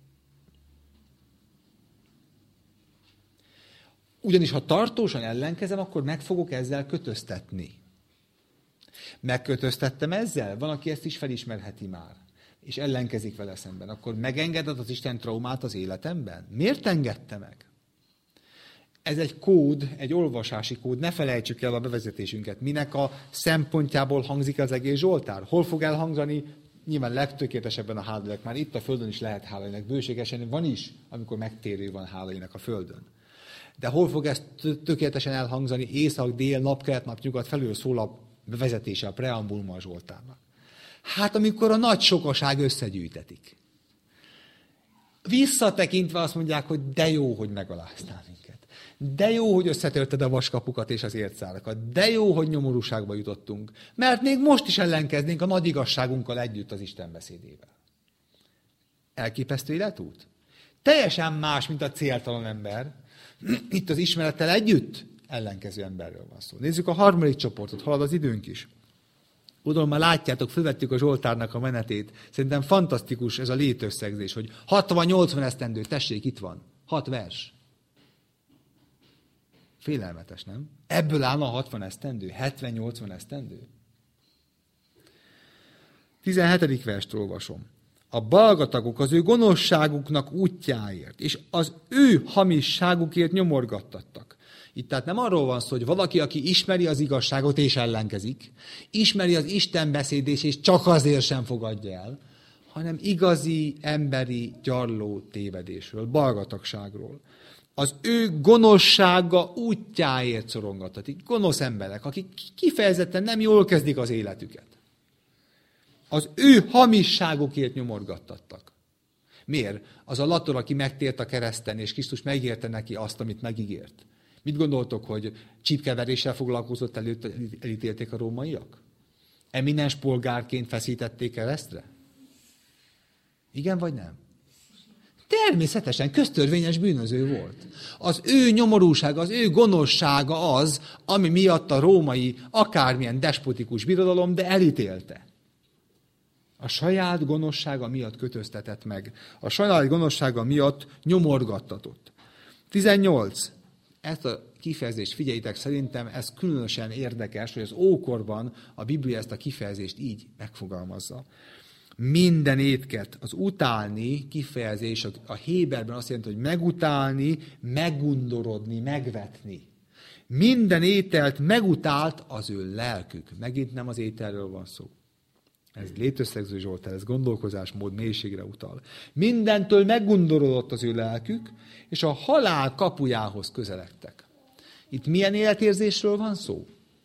Ugyanis ha tartósan ellenkezem, akkor meg fogok ezzel kötöztetni. Megkötöztettem ezzel? Van, aki ezt is felismerheti már, és ellenkezik vele szemben. Akkor megengedett az Isten traumát az életemben? Miért engedte meg? Ez egy kód, egy olvasási kód, ne felejtsük el a bevezetésünket. Minek a szempontjából hangzik az egész Zsoltár? Hol fog elhangzani? Nyilván legtökéletesebben a hálainak. Már itt a földön is lehet hálainak. Bőségesen van is, amikor megtérő van hálainak a földön. De hol fog ez tökéletesen elhangzani? Észak, dél, nap, kelet, nap, nyugat felül szól a bevezetése, a preambuluma a Zsoltárnak. Hát amikor a nagy sokaság összegyűjtetik. Visszatekintve azt mondják, hogy de jó, hogy megaláztál minket. De jó, hogy összetörted a vaskapukat és az ércszárakat. De jó, hogy nyomorúságba jutottunk. Mert még most is ellenkeznénk a nagy igazságunkkal együtt az Isten beszédével. Elképesztő életút? Teljesen más, mint a céltalan ember. Itt az ismerettel együtt ellenkező emberről van szó. Nézzük a harmadik csoportot, halad az időnk is. Oda már látjátok, fölvettük a Zsoltárnak a menetét. Szerintem fantasztikus ez a létösszegzés, hogy hatvan-nyolcvan esztendő, tessék, itt van. Hat vers. Félelmetes, nem? Ebből állna hatvan esztendő, hetven-nyolcvan esztendő. tizenhetedik verst olvasom. A balgatagok az ő gonoszságuknak útjáért, és az ő hamisságukért nyomorgattattak. Itt tehát nem arról van szó, hogy valaki, aki ismeri az igazságot és ellenkezik, ismeri az Isten beszédét és csak azért sem fogadja el, hanem igazi, emberi, gyarló tévedésről, balgatagságról. Az ő gonoszsága útjáért szorongattatik. Gonosz emberek, akik kifejezetten nem jól kezdik az életüket. Az ő hamisságukért nyomorgattattak. Miért? Az a lator, aki megtért a kereszten, és Krisztus megérte neki azt, amit megígért. Mit gondoltok, hogy csípkeveréssel foglalkozott, előtt elítélték a rómaiak? Eminens polgárként feszítették keresztre? Igen vagy nem? Természetesen köztörvényes bűnöző volt. Az ő nyomorúsága, az ő gonoszsága az, ami miatt a római akármilyen despotikus birodalom, de elítélte. A saját gonoszsága miatt kötöztetett meg. A saját gonoszsága miatt nyomorgattatott. tizennyolc. Ezt a kifejezést figyeljétek, szerintem ez különösen érdekes, hogy az ókorban a Biblia ezt a kifejezést így megfogalmazza. Minden étket, az utálni kifejezés a héberben azt jelenti, hogy megutálni, megundorodni, megvetni. Minden ételt megutált az ő lelkük. Megint nem az ételről van szó. Ez létösszegző Zsoltár, ez gondolkozásmód mélységre utal. Mindentől meggundorodott az ő lelkük, és a halál kapujához közeledtek. Itt milyen életérzésről van szó?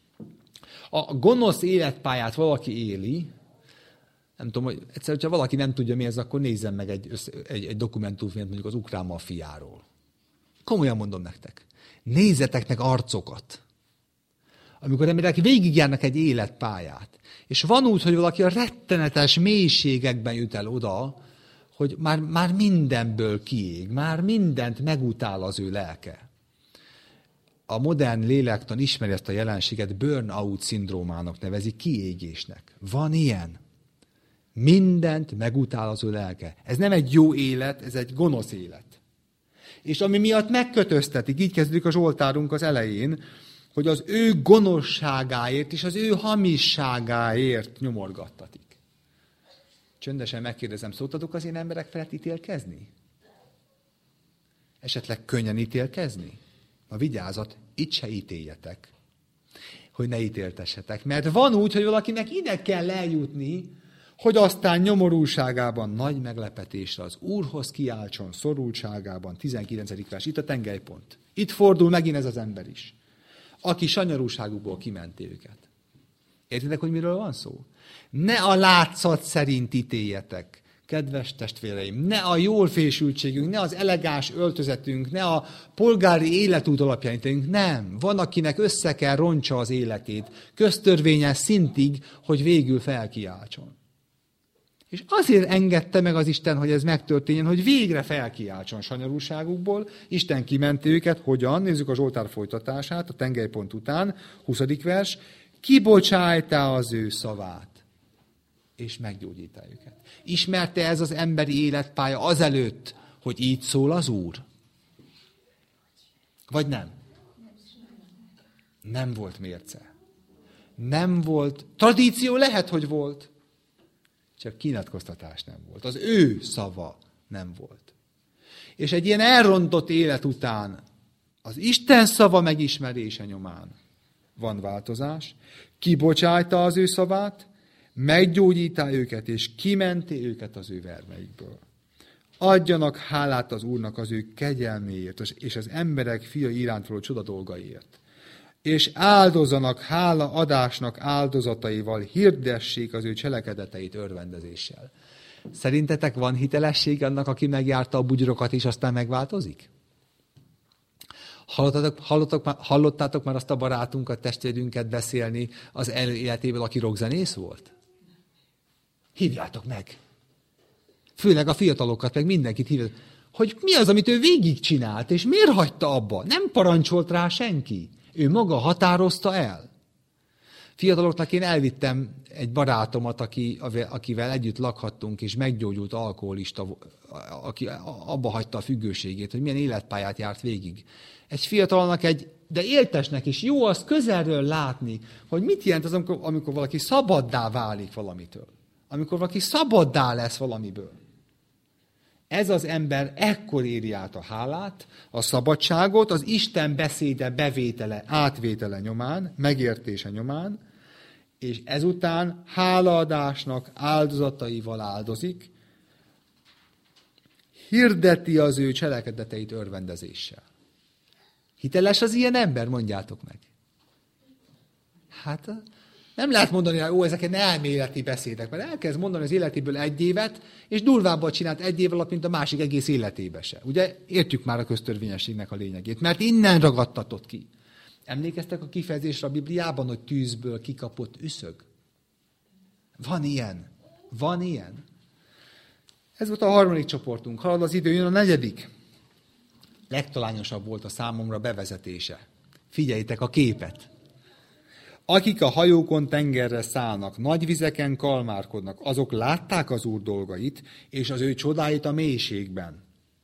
A gonosz életpályát valaki éli, nem tudom, hogy egyszer, hogyha valaki nem tudja mi ez, akkor nézzen meg egy, egy, egy dokumentumfilmet mondjuk az ukrán maffiáról. Komolyan mondom nektek. Nézzetek meg arcokat. Amikor emberek végigjárnak egy életpályát, és van úgy, hogy valaki a rettenetes mélységekben jut el oda, hogy már, már mindenből kiég, már mindent megutál az ő lelke. A modern lélektan ismeri ezt a jelenséget, burnout szindrómának nevezi, kiégésnek. Van ilyen. Mindent megutál az ő lelke. Ez nem egy jó élet, ez egy gonosz élet. És ami miatt megkötöztetik, így kezdődik a Zsoltárunk az elején, hogy az ő gonoszságáért és az ő hamisságáért nyomorgattatik. Csöndesen megkérdezem, szoktatok az én emberek felett ítélkezni? Esetleg könnyen ítélkezni? Na vigyázat, itt se ítéljetek, hogy ne ítéltessetek. Mert van úgy, hogy valakinek ide kell eljutni, hogy aztán nyomorúságában nagy meglepetésre az Úrhoz kiáltson, szorultságában, tizenkilencedik vers, itt a tengelypont. Itt fordul megint ez az ember is, aki sanyarúságukból kimenti őket. Értitek, hogy miről van szó? Ne a látszat szerint ítéljetek, kedves testvéreim, ne a jól fésültségünk, ne az elegáns öltözetünk, ne a polgári életút alapján ítéljünk, nem. Van, akinek össze kell roncsa az életét, köztörvényes szintig, hogy végül felkiáltson. És azért engedte meg az Isten, hogy ez megtörténjen, hogy végre felkiáltson sanyarúságukból. Isten kimenti őket. Hogyan? Nézzük a Zsoltár folytatását, a tengelypont után, huszadik vers. Kibocsájtá az ő szavát, és meggyógyítá őket. Ismerte ez az emberi életpálya azelőtt, hogy így szól az Úr? Vagy nem? Nem volt mérce. Nem volt. Tradíció lehet, hogy volt. Csak kinyilatkoztatás nem volt. Az ő szava nem volt. És egy ilyen elrontott élet után az Isten szava megismerése nyomán van változás. Kibocsájta az ő szavát, meggyógyítá őket, és kimenti őket az ő vermeikből. Adjanak hálát az Úrnak az ő kegyelméért, és az emberek fia iránt való csoda dolgaiért. És áldozzanak hála adásnak áldozataival, hirdessék az ő cselekedeteit örvendezéssel. Szerintetek van hitelesség annak, aki megjárta a bugyrokat, és aztán megváltozik? Hallottátok, hallottátok, hallottátok már azt a barátunkat, testvérünket beszélni az életéből, aki rockzenész volt? Hívjátok meg! Főleg a fiatalokat, meg mindenkit hívjátok. Hogy mi az, amit ő végigcsinált, és miért hagyta abba? Nem parancsolt rá senki. Ő maga határozta el. Fiataloknak én elvittem egy barátomat, aki, akivel együtt lakhattunk, és meggyógyult alkoholista, aki abba hagyta a függőségét, hogy milyen életpályát járt végig. Egy fiatalnak egy, de éltesnek is jó azt közelről látni, hogy mit jelent az, amikor, amikor valaki szabaddá válik valamitől. Amikor valaki szabaddá lesz valamiből. Ez az ember ekkor éri át a hálát, a szabadságot, az Isten beszéde bevétele, átvétele nyomán, megértése nyomán, és ezután hálaadásnak áldozataival áldozik, hirdeti az ő cselekedeteit örvendezéssel. Hiteles az ilyen ember, mondjátok meg. Hát Nem lehet mondani, hogy ó, ezek elméleti beszédek, mert elkezd mondani az életéből egy évet, és durvábban csinált egy év alatt, mint a másik egész életébe se. Ugye értjük már a köztörvényességnek a lényegét, mert innen ragadtatott ki. Emlékeztek a kifejezésre a Bibliában, hogy tűzből kikapott üszög? Van ilyen. Van ilyen. Ez volt a harmadik csoportunk. Halad az idő, jön a negyedik. Legtalányosabb volt a számomra bevezetése. Figyeljétek a képet. Akik a hajókon tengerre szállnak, nagy vizeken kalmárkodnak, azok látták az Úr dolgait, és az ő csodáit a mélységben.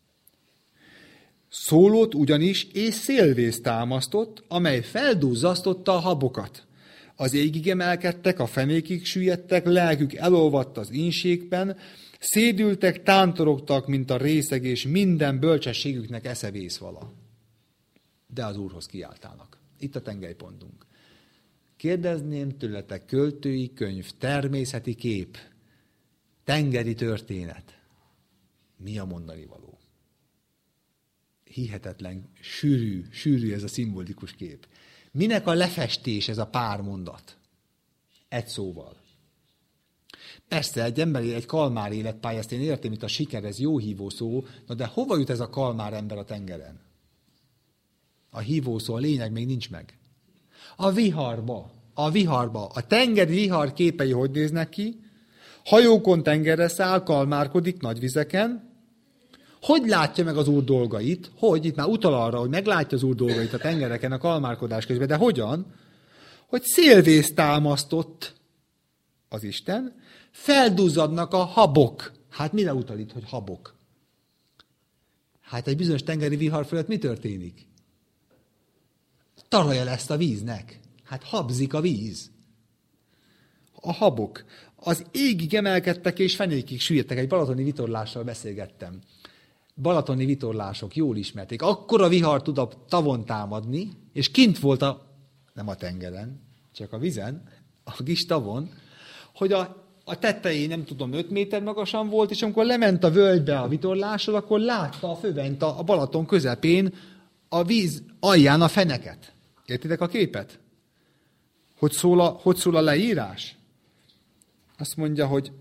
Szólott ugyanis, és szélvész támasztott, amely feldúzzasztotta a habokat. Az égig emelkedtek, a fenékig süllyedtek, lelkük elolvadt az ínségben, szédültek, tántorogtak, mint a részeg, és minden bölcsességüknek eszevész vala. De az Úrhoz kiáltának. Itt a tengelypontunk. Kérdezném tőletek, költői könyv, természeti kép, tengeri történet. Mi a mondani való? Hihetetlen, sűrű, sűrű ez a szimbolikus kép. Minek a lefestés ez a pár mondat? Egy szóval. Persze, egy emberi, egy kalmár életpálya, ezt én értem, itt a siker, ez jó hívószó, na de hova jut ez a kalmár ember a tengeren? A hívószó, a lényeg még nincs meg. A viharba, a viharba. A tengeri vihar képei hogy néznek ki? Hajókon tengerre száll, kalmárkodik nagy vizeken. Hogy látja meg az Úr dolgait? Hogy? Itt már utal arra, hogy meglátja az Úr dolgait a tengereken, a kalmárkodás közben. De hogyan? Hogy szélvész támasztott az Isten, felduzzadnak a habok. Hát mire utal itt, hogy habok? Hát egy bizonyos tengeri vihar fölött mi történik? Tarolja lesz a víznek. Hát habzik a víz. A habok. Az égig emelkedtek és fenékig süllyedtek. Egy balatoni vitorlással beszélgettem. Balatoni vitorlások, jól ismerték. Akkora vihar tud a tavon támadni, és kint volt a, nem a tengeren, csak a vizen, a kis tavon, hogy a, a tetején, nem tudom, öt méter magasan volt, és amikor lement a völgybe a vitorlással, akkor látta a fövent a, a Balaton közepén a víz alján a feneket. Értitek a képet? Hogy szól a, hogy szól a leírás? Azt mondja, hogy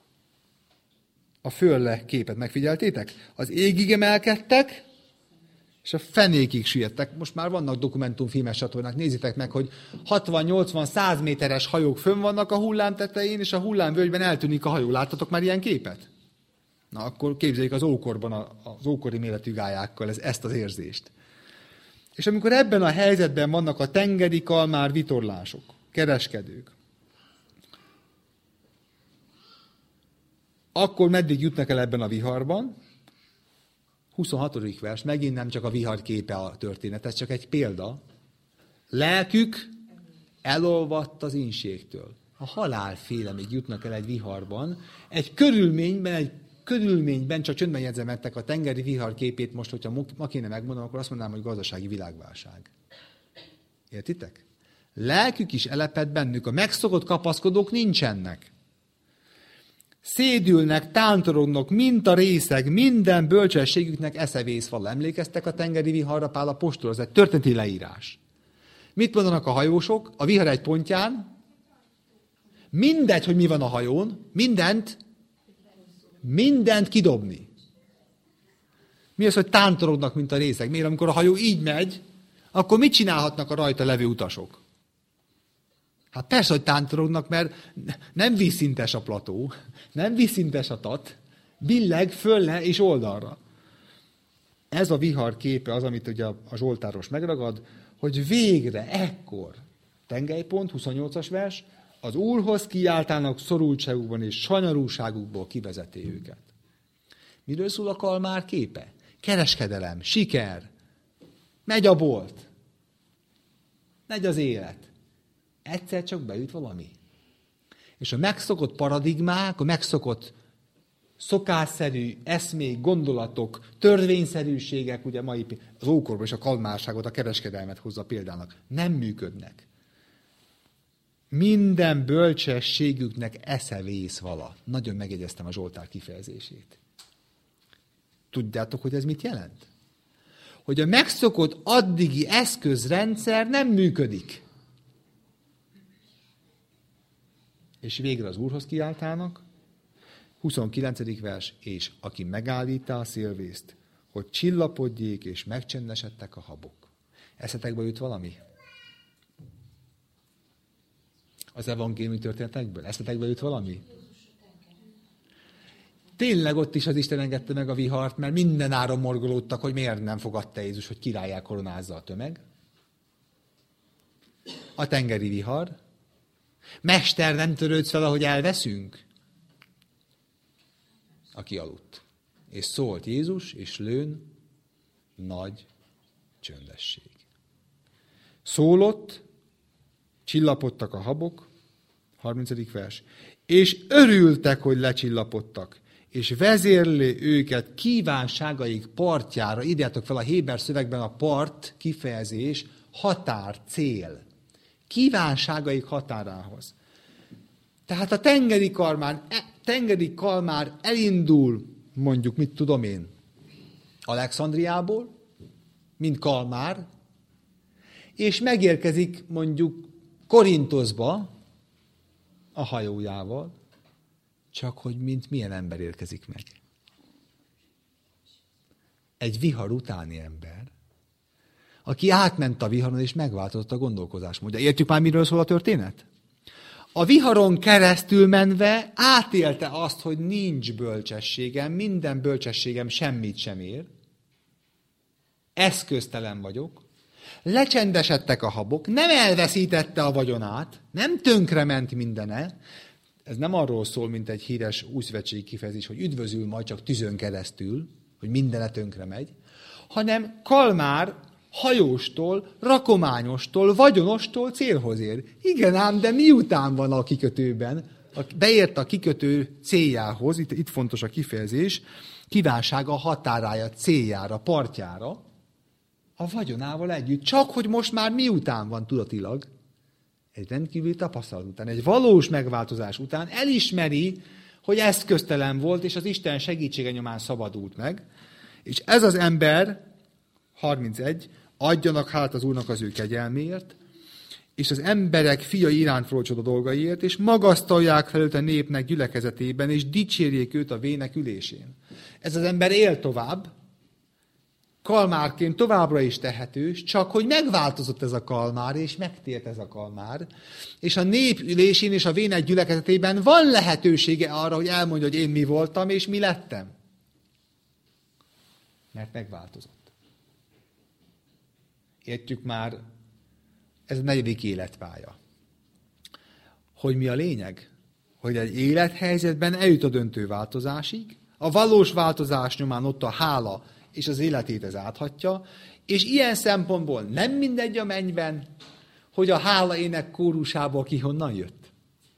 a fölle képet megfigyeltétek? Az égig emelkedtek, és a fenékig süllyedtek. Most már vannak dokumentumfilmes csatornák, nézzétek meg, hogy hatvan-nyolcvan-száz méteres hajók fönn vannak a hullám tetején, és a hullámvölgyben eltűnik a hajó. Láttatok már ilyen képet? Na, akkor képzeljék az ókorban, az ókori méretű gályákkal ez, ezt az érzést. És amikor ebben a helyzetben vannak a tengeri kalmár vitorlások, kereskedők, akkor meddig jutnak el ebben a viharban? huszonhatodik vers, megint nem csak a vihar képe a történet, ez csak egy példa. Lelkük elolvadt az ínségtől. A halál félemig jutnak el egy viharban, egy körülményben, egy körülményben, csak csöndben jegyzemettek a tengeri vihar képét most, hogyha ma kéne megmondom, akkor azt mondanám, hogy gazdasági világválság. Értitek? Lelkük is eleped bennük, a megszokott kapaszkodók nincsenek. Szédülnek, tántorognak, mint a részeg, minden bölcsességüknek eszevész vala. Emlékeztek a tengeri viharra, Pál apostol? Ez egy történeti leírás. Mit mondanak a hajósok? A vihar egy pontján. Mindegy, hogy mi van a hajón, mindent, mindent kidobni. Mi az, hogy tántorognak, mint a részeg? Miért, amikor a hajó így megy, akkor mit csinálhatnak a rajta levő utasok? Hát persze, hogy tántorognak, mert nem vízszintes a plató, nem vízszintes a tat, billeg fölle és oldalra. Ez a vihar képe az, amit ugye a Zsoltáros megragad, hogy végre, ekkor, tengelypont, huszonnyolcas vers, az Úrhoz kiáltának szorultságukban és sanyarúságukból kivezeti őket. Miről szól a kalmár képe? Kereskedelem, siker, megy a bolt, megy az élet. Egyszer csak beüt valami. És a megszokott paradigmák, a megszokott szokásszerű eszmék, gondolatok, törvényszerűségek, ugye mai az ókorban is a kalmárságot, a kereskedelmet hozza példának, nem működnek. Minden bölcsességüknek eszevész vala. Nagyon megjegyeztem a Zsoltár kifejezését. Tudjátok, hogy ez mit jelent? Hogy a megszokott addigi eszközrendszer nem működik. És végre az Úrhoz kiáltának, huszonkilencedik vers, és aki megállítá a szélvészt, hogy csillapodjék, és megcsendesedtek a habok. Eszetekbe jut valami? Az evangéliumi történetekből? Eszetekbe jut valami? Tényleg ott is az Isten engedte meg a vihart, mert minden áron morgolódtak, hogy miért nem fogadta Jézus, hogy királlyá koronázza a tömeg. A tengeri vihar. Mester, nem törődsz vele, hogy elveszünk? Aki aludt. És szólt Jézus, és lőn nagy csöndesség. Szólott, csillapodtak a habok, harmincadik vers, és örültek, hogy lecsillapodtak, és vezérli őket kívánságaik partjára. Írjátok fel a héber szövegben a part kifejezés, határ, cél. Kívánságaik határához. Tehát a tengeri kalmár, tengeri kalmár elindul, mondjuk, mit tudom én, Alexandriából, mint kalmár, és megérkezik mondjuk Korintoszba a hajójával, csak hogy mint milyen ember érkezik meg. Egy vihar utáni ember, aki átment a viharon és megváltozott a gondolkozásmódja. Értjük már, miről szól a történet? A viharon keresztül menve átélte azt, hogy nincs bölcsességem, minden bölcsességem semmit sem ér, eszköztelen vagyok, lecsendesedtek a habok, nem elveszítette a vagyonát, nem tönkrement mindene. Ez nem arról szól, mint egy híres újszövetségi kifejezés, hogy üdvözül majd csak tüzön keresztül, hogy mindene tönkre megy, hanem kalmár hajóstól, rakományostól, vagyonostól célhoz ér. Igen ám, de miután van a kikötőben, beért a kikötő céljához, itt, itt fontos a kifejezés, kívánsága határája, céljára, partjára, a vagyonával együtt. Csak hogy most már miután van tudatilag, egy rendkívüli tapasztalat után, egy valós megváltozás után elismeri, hogy eszköztelen volt, és az Isten segítsége nyomán szabadult meg. És ez az ember, harmincegy, adjanak hát az Úrnak az ő kegyelméért, és az emberek fiai iránt fölcsod a dolgaiért, és magasztalják fel őt a népnek gyülekezetében, és dicsérjék őt a vének ülésén. Ez az ember él tovább, kalmárként továbbra is tehetős, csak hogy megváltozott ez a kalmár, és megtért ez a kalmár, és a nép ülésén és a vének gyülekezetében van lehetősége arra, hogy elmondja, hogy én mi voltam, és mi lettem. Mert megváltozott. Értjük már, ez a negyedik életpálya. Hogy mi a lényeg? Hogy egy élethelyzetben eljut a döntő változásig, a valós változás nyomán ott a hála, és az életét ez áthatja, és ilyen szempontból nem mindegy a mennyben, hogy a hála ének kórusából ki honnan jött.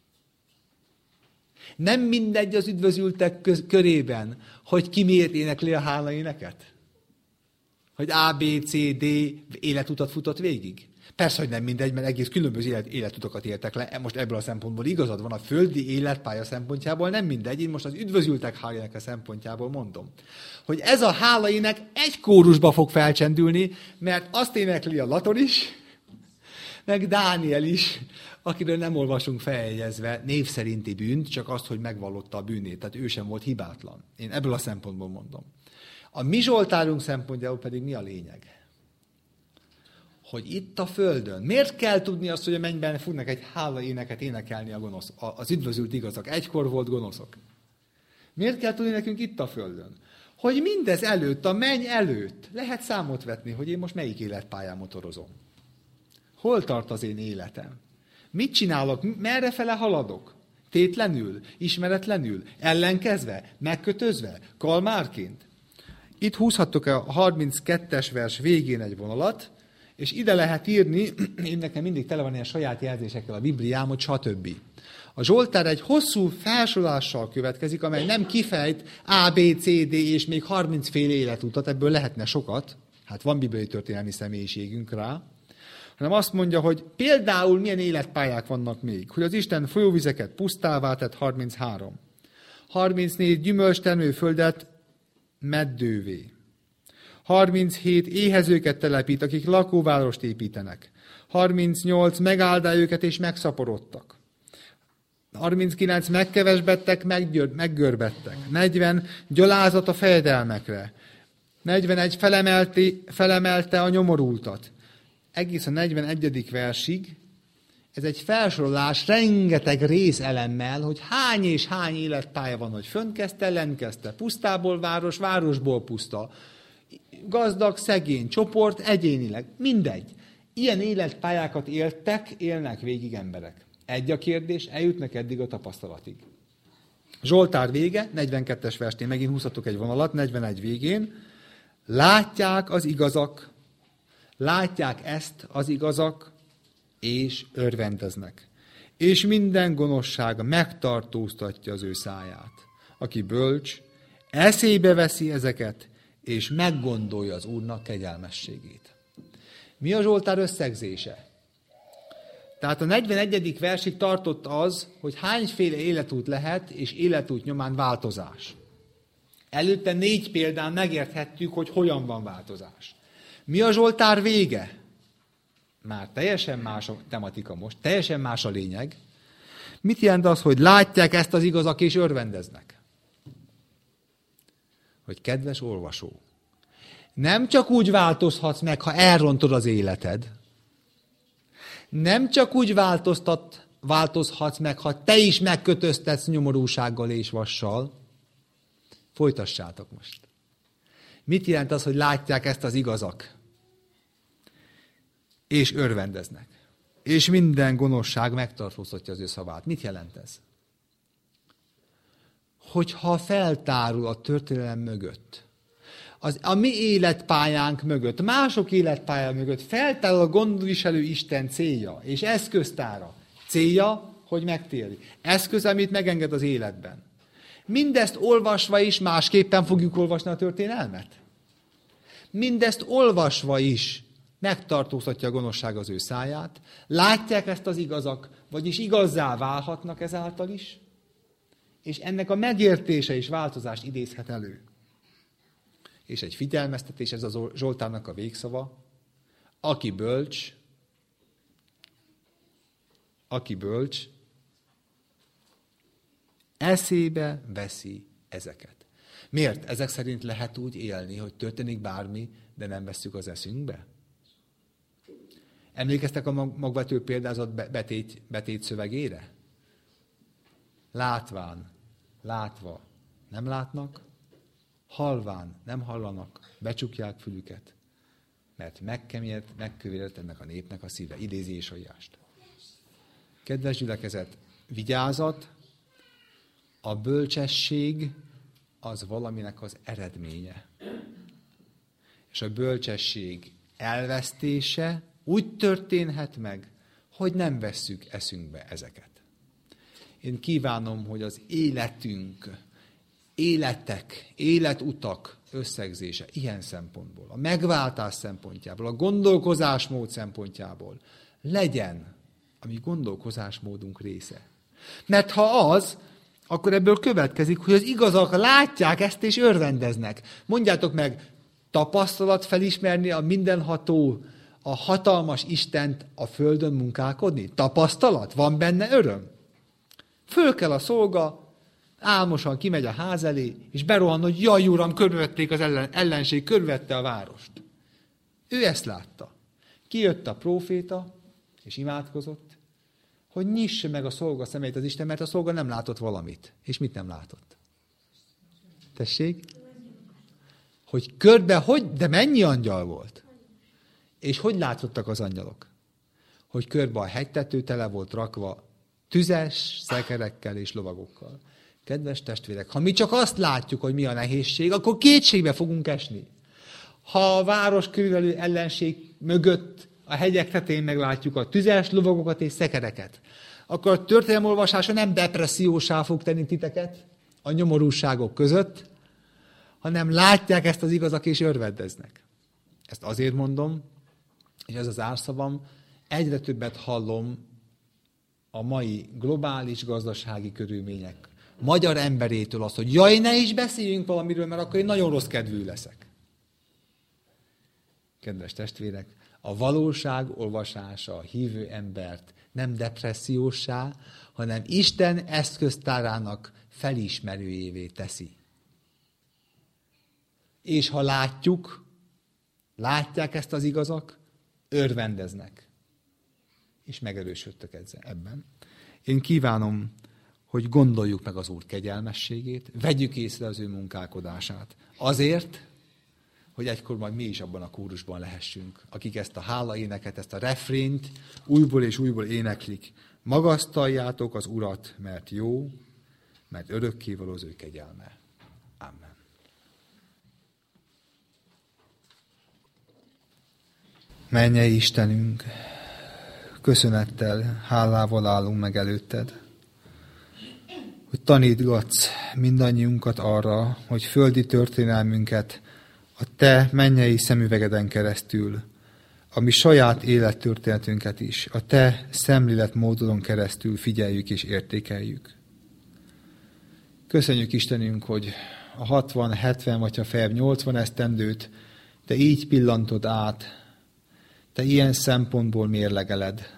Nem mindegy az üdvözültek köz- körében, hogy ki miért énekli a hála éneket. Hogy A, B, C, D életutat futott végig. Persze, hogy nem mindegy, mert egész különböző élet, életutakat értek le. Most ebből a szempontból igazad van, a földi életpálya szempontjából nem mindegy. Én most az üdvözültek hálájának a szempontjából mondom. Hogy ez a hálaének egy kórusba fog felcsendülni, mert azt énekli a Laton is, meg Dániel is, akiről nem olvasunk feljegyezve név szerinti bűnt, csak azt, hogy megvallotta a bűnét. Tehát ő sem volt hibátlan. Én ebből a szempontból mondom. A mi Zsoltárunk szempontjából pedig mi a lényeg? Hogy itt a földön. Miért kell tudni azt, hogy a mennyben fognak egy hálaéneket énekelni a gonosz, az üdvözült igazak? Egykor volt gonoszok. Miért kell tudni nekünk itt a földön? Hogy mindez előtt, a menny előtt lehet számot vetni, hogy én most melyik életpályán motorozom. Hol tart az én életem? Mit csinálok? Merrefele haladok? Tétlenül? Ismeretlenül? Ellenkezve? Megkötözve? Kalmárként? Itt húzhattok a harminckettes vers végén egy vonalat, és ide lehet írni, én nekem mindig tele van ilyen saját jelzésekkel a Bibliám, hogy stb. A Zsoltár egy hosszú felsorolással következik, amely nem kifejt A, B, C, D és még harmincféle életutat, ebből lehetne sokat, hát van bibliai történelmi személyiségünk rá, hanem azt mondja, hogy például milyen életpályák vannak még, hogy az Isten folyóvizeket pusztává tett, harminchárom. harmincnégy gyümölcstermő földet meddővé. harminchét éhezőket telepít, akik lakóvárost építenek. harmincnyolc megáldá őket és megszaporodtak. harminckilenc megkevesbettek, meggyör, meggörbettek. negyven gyalázat a fejedelmekre. negyvenegy felemelti, felemelte a nyomorultat. Egész a negyvenegyedik versig, ez egy felsorolás rengeteg részelemmel, hogy hány és hány életpálya van, hogy fönn kezdte, lent kezdte. Pusztából város, városból puszta. Gazdag, szegény, csoport, egyénileg. Mindegy. Ilyen életpályákat éltek, élnek végig emberek. Egy a kérdés, eljutnak eddig a tapasztalatig. Zsoltár vége, negyvenkettes versnél megint húzhatok egy vonalat, negyvenegy végén. Látják az igazak, látják ezt az igazak, és örvendeznek. És minden gonoszság megtartóztatja az ő száját. Aki bölcs, eszébe veszi ezeket, és meggondolja az Úrnak kegyelmességét. Mi a Zsoltár összegzése? Tehát a negyvenegyedik versig tartott az, hogy hányféle életút lehet, és életút nyomán változás. Előtte négy példán megérthettük, hogy hogyan van változás. Mi a Zsoltár vége? Már teljesen más a tematika most, teljesen más a lényeg. Mit jelent az, hogy látják ezt az igazak és örvendeznek? Hogy kedves olvasó, nem csak úgy változhatsz meg, ha elrontod az életed. Nem csak úgy változtat, változhatsz meg, ha te is megkötöztetsz nyomorúsággal és vassal. Folytassátok most. Mit jelent az, hogy látják ezt az igazak? És örvendeznek. És minden gonoszság megtartóztatja az ő szavát. Mit jelent ez? Hogyha feltárul a történelem mögött, az, a mi életpályánk mögött, mások életpálya mögött feltárul a gondviselő Isten célja és eszköztára. Célja, hogy megtérj. Eszköz, amit megenged az életben. Mindezt olvasva is másképpen fogjuk olvasni a történelmet. Mindezt olvasva is megtartóztatja a gonoszság az ő száját. Látják ezt az igazak, vagyis igazzá válhatnak ezáltal is, és ennek a megértése és változást idézhet elő. És egy figyelmeztetés, ez a Zsoltárnak a végszava, aki bölcs, aki bölcs, eszébe veszi ezeket. Miért? Ezek szerint lehet úgy élni, hogy történik bármi, de nem vesszük az eszünkbe? Emlékeztek a magvető példázat betét, betét szövegére? Látván, látva nem látnak, halván nem hallanak, becsukják fülüket, mert megkemért, megkövéredt ennek a népnek a szíve. Idézi Ésaiást. Kedves gyülekezet, vigyázat, a bölcsesség az valaminek az eredménye. És a bölcsesség elvesztése úgy történhet meg, hogy nem vesszük eszünkbe ezeket. Én kívánom, hogy az életünk, életek, életutak összegzése ilyen szempontból, a megváltás szempontjából, a gondolkozásmód szempontjából legyen a mi gondolkozásmódunk része. Mert ha az, akkor ebből következik, hogy az igazak látják ezt és örvendeznek. Mondjátok meg, tapasztalat felismerni a mindenható, a hatalmas Istent a földön munkálkodni? Tapasztalat? Van benne öröm? Föl kell a szolga, álmosan kimegy a ház elé, és berohan, hogy jaj, uram, körülvették az ellen, ellenség, körülvette a várost. Ő ezt látta. Kijött a próféta, és imádkozott, hogy nyisse meg a szolga szemét az Isten, mert a szolga nem látott valamit. És mit nem látott? Tessék? Hogy körbe, hogy, de mennyi angyal volt? És hogy látottak az angyalok? Hogy körbe a hegytető tele volt rakva tüzes szekerekkel és lovagokkal. Kedves testvérek, ha mi csak azt látjuk, hogy mi a nehézség, akkor kétségbe fogunk esni. Ha a város körülvelő ellenség mögött a hegyek tetején meglátjuk a tüzes lovagokat és szekereket, akkor a történelmolvasása nem depressziósá fog tenni titeket a nyomorúságok között, hanem látják ezt az igazak és örvendeznek. Ezt azért mondom, és ez az árszavam, egyre többet hallom a mai globális gazdasági körülmények magyar emberétől azt, hogy jaj, ne is beszéljünk valamiről, mert akkor én nagyon rossz kedvű leszek. Kedves testvérek, A valóság olvasása a hívő embert nem depressziósá, hanem Isten eszköztárának felismerőjévé teszi. És ha látjuk, látják ezt az igazak, örvendeznek. És megerősödtek ebben. Én kívánom, hogy gondoljuk meg az Úr kegyelmességét, vegyük észre az ő munkálkodását. Azért, hogy egykor majd mi is abban a kórusban lehessünk, akik ezt a hálaéneket, ezt a refrént újból és újból éneklik. Magasztaljátok az Urat, mert jó, mert örökkévaló az ő kegyelme. Amen. Mennyei Istenünk, köszönettel, hálával állunk meg előtted, hogy tanítgatsz mindannyiunkat arra, hogy földi történelmünket a te mennyei szemüvegeden keresztül, a mi saját élettörténetünket is, a te szemléletmódodon keresztül figyeljük és értékeljük. Köszönjük Istenünk, hogy a hatvan, hetven vagy ha feljebb nyolcvan esztendőt te így pillantod át, te ilyen szempontból mérlegeled.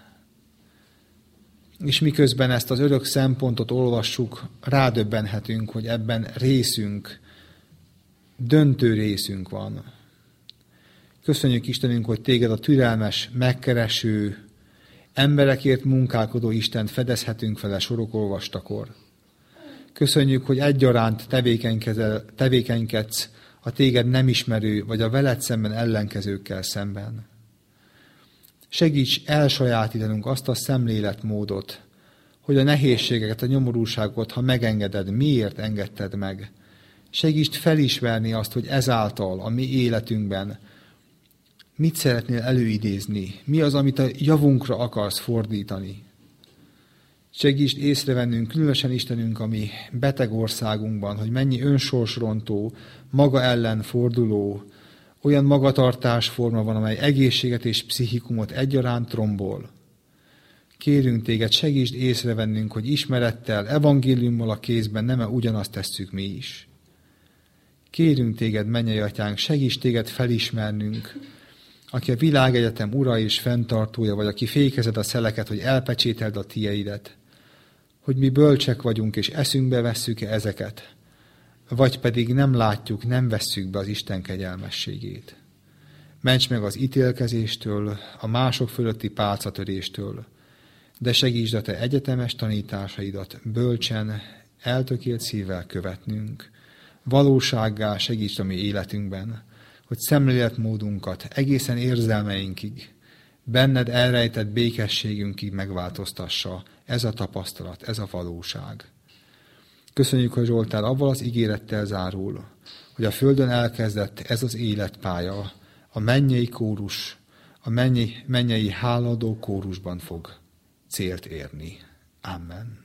És miközben ezt az örök szempontot olvassuk, rádöbbenhetünk, hogy ebben részünk, döntő részünk van. Köszönjük Istenünk, hogy téged a türelmes, megkereső, emberekért munkálkodó Istent fedezhetünk vele sorok olvastakor. Köszönjük, hogy egyaránt tevékenykedsz a téged nem ismerő, vagy a veled szemben ellenkezőkkel szemben. Segíts elsajátítanunk azt a szemléletmódot, hogy a nehézségeket, a nyomorúságot, ha megengeded, miért engedted meg. Segíts felismerni azt, hogy ezáltal a mi életünkben mit szeretnél előidézni, mi az, amit a javunkra akarsz fordítani. Segíts észrevennünk, különösen Istenünk, a mi beteg országunkban, hogy mennyi önsorsrontó, maga ellen forduló, olyan magatartásforma van, amely egészséget és pszichikumot egyaránt rombol. Kérünk téged, segítsd észrevennünk, hogy ismerettel, evangéliummal a kézben nem-e ugyanazt tesszük mi is. Kérünk téged, mennyei atyánk, segíts téged felismernünk, aki a világegyetem ura és fenntartója, vagy aki fékezed a szeleket, hogy elpecsételd a tieidet, hogy mi bölcsek vagyunk, és eszünkbe vesszük-e ezeket, vagy pedig nem látjuk, nem vesszük be az Isten kegyelmességét. Ments meg az ítélkezéstől, a mások fölötti pálcatöréstől, de segítsd a te egyetemes tanításaidat bölcsen, eltökélt szívvel követnünk. Valósággá segítsd a mi életünkben, hogy szemléletmódunkat egészen érzelmeinkig, benned elrejtett békességünkig megváltoztassa ez a tapasztalat, ez a valóság. Köszönjük, hogy Zsoltár avval az ígérettel zárul, hogy a földön elkezdett ez az életpálya, a mennyei kórus, a mennyei, mennyei háladó kórusban fog célt érni. Amen.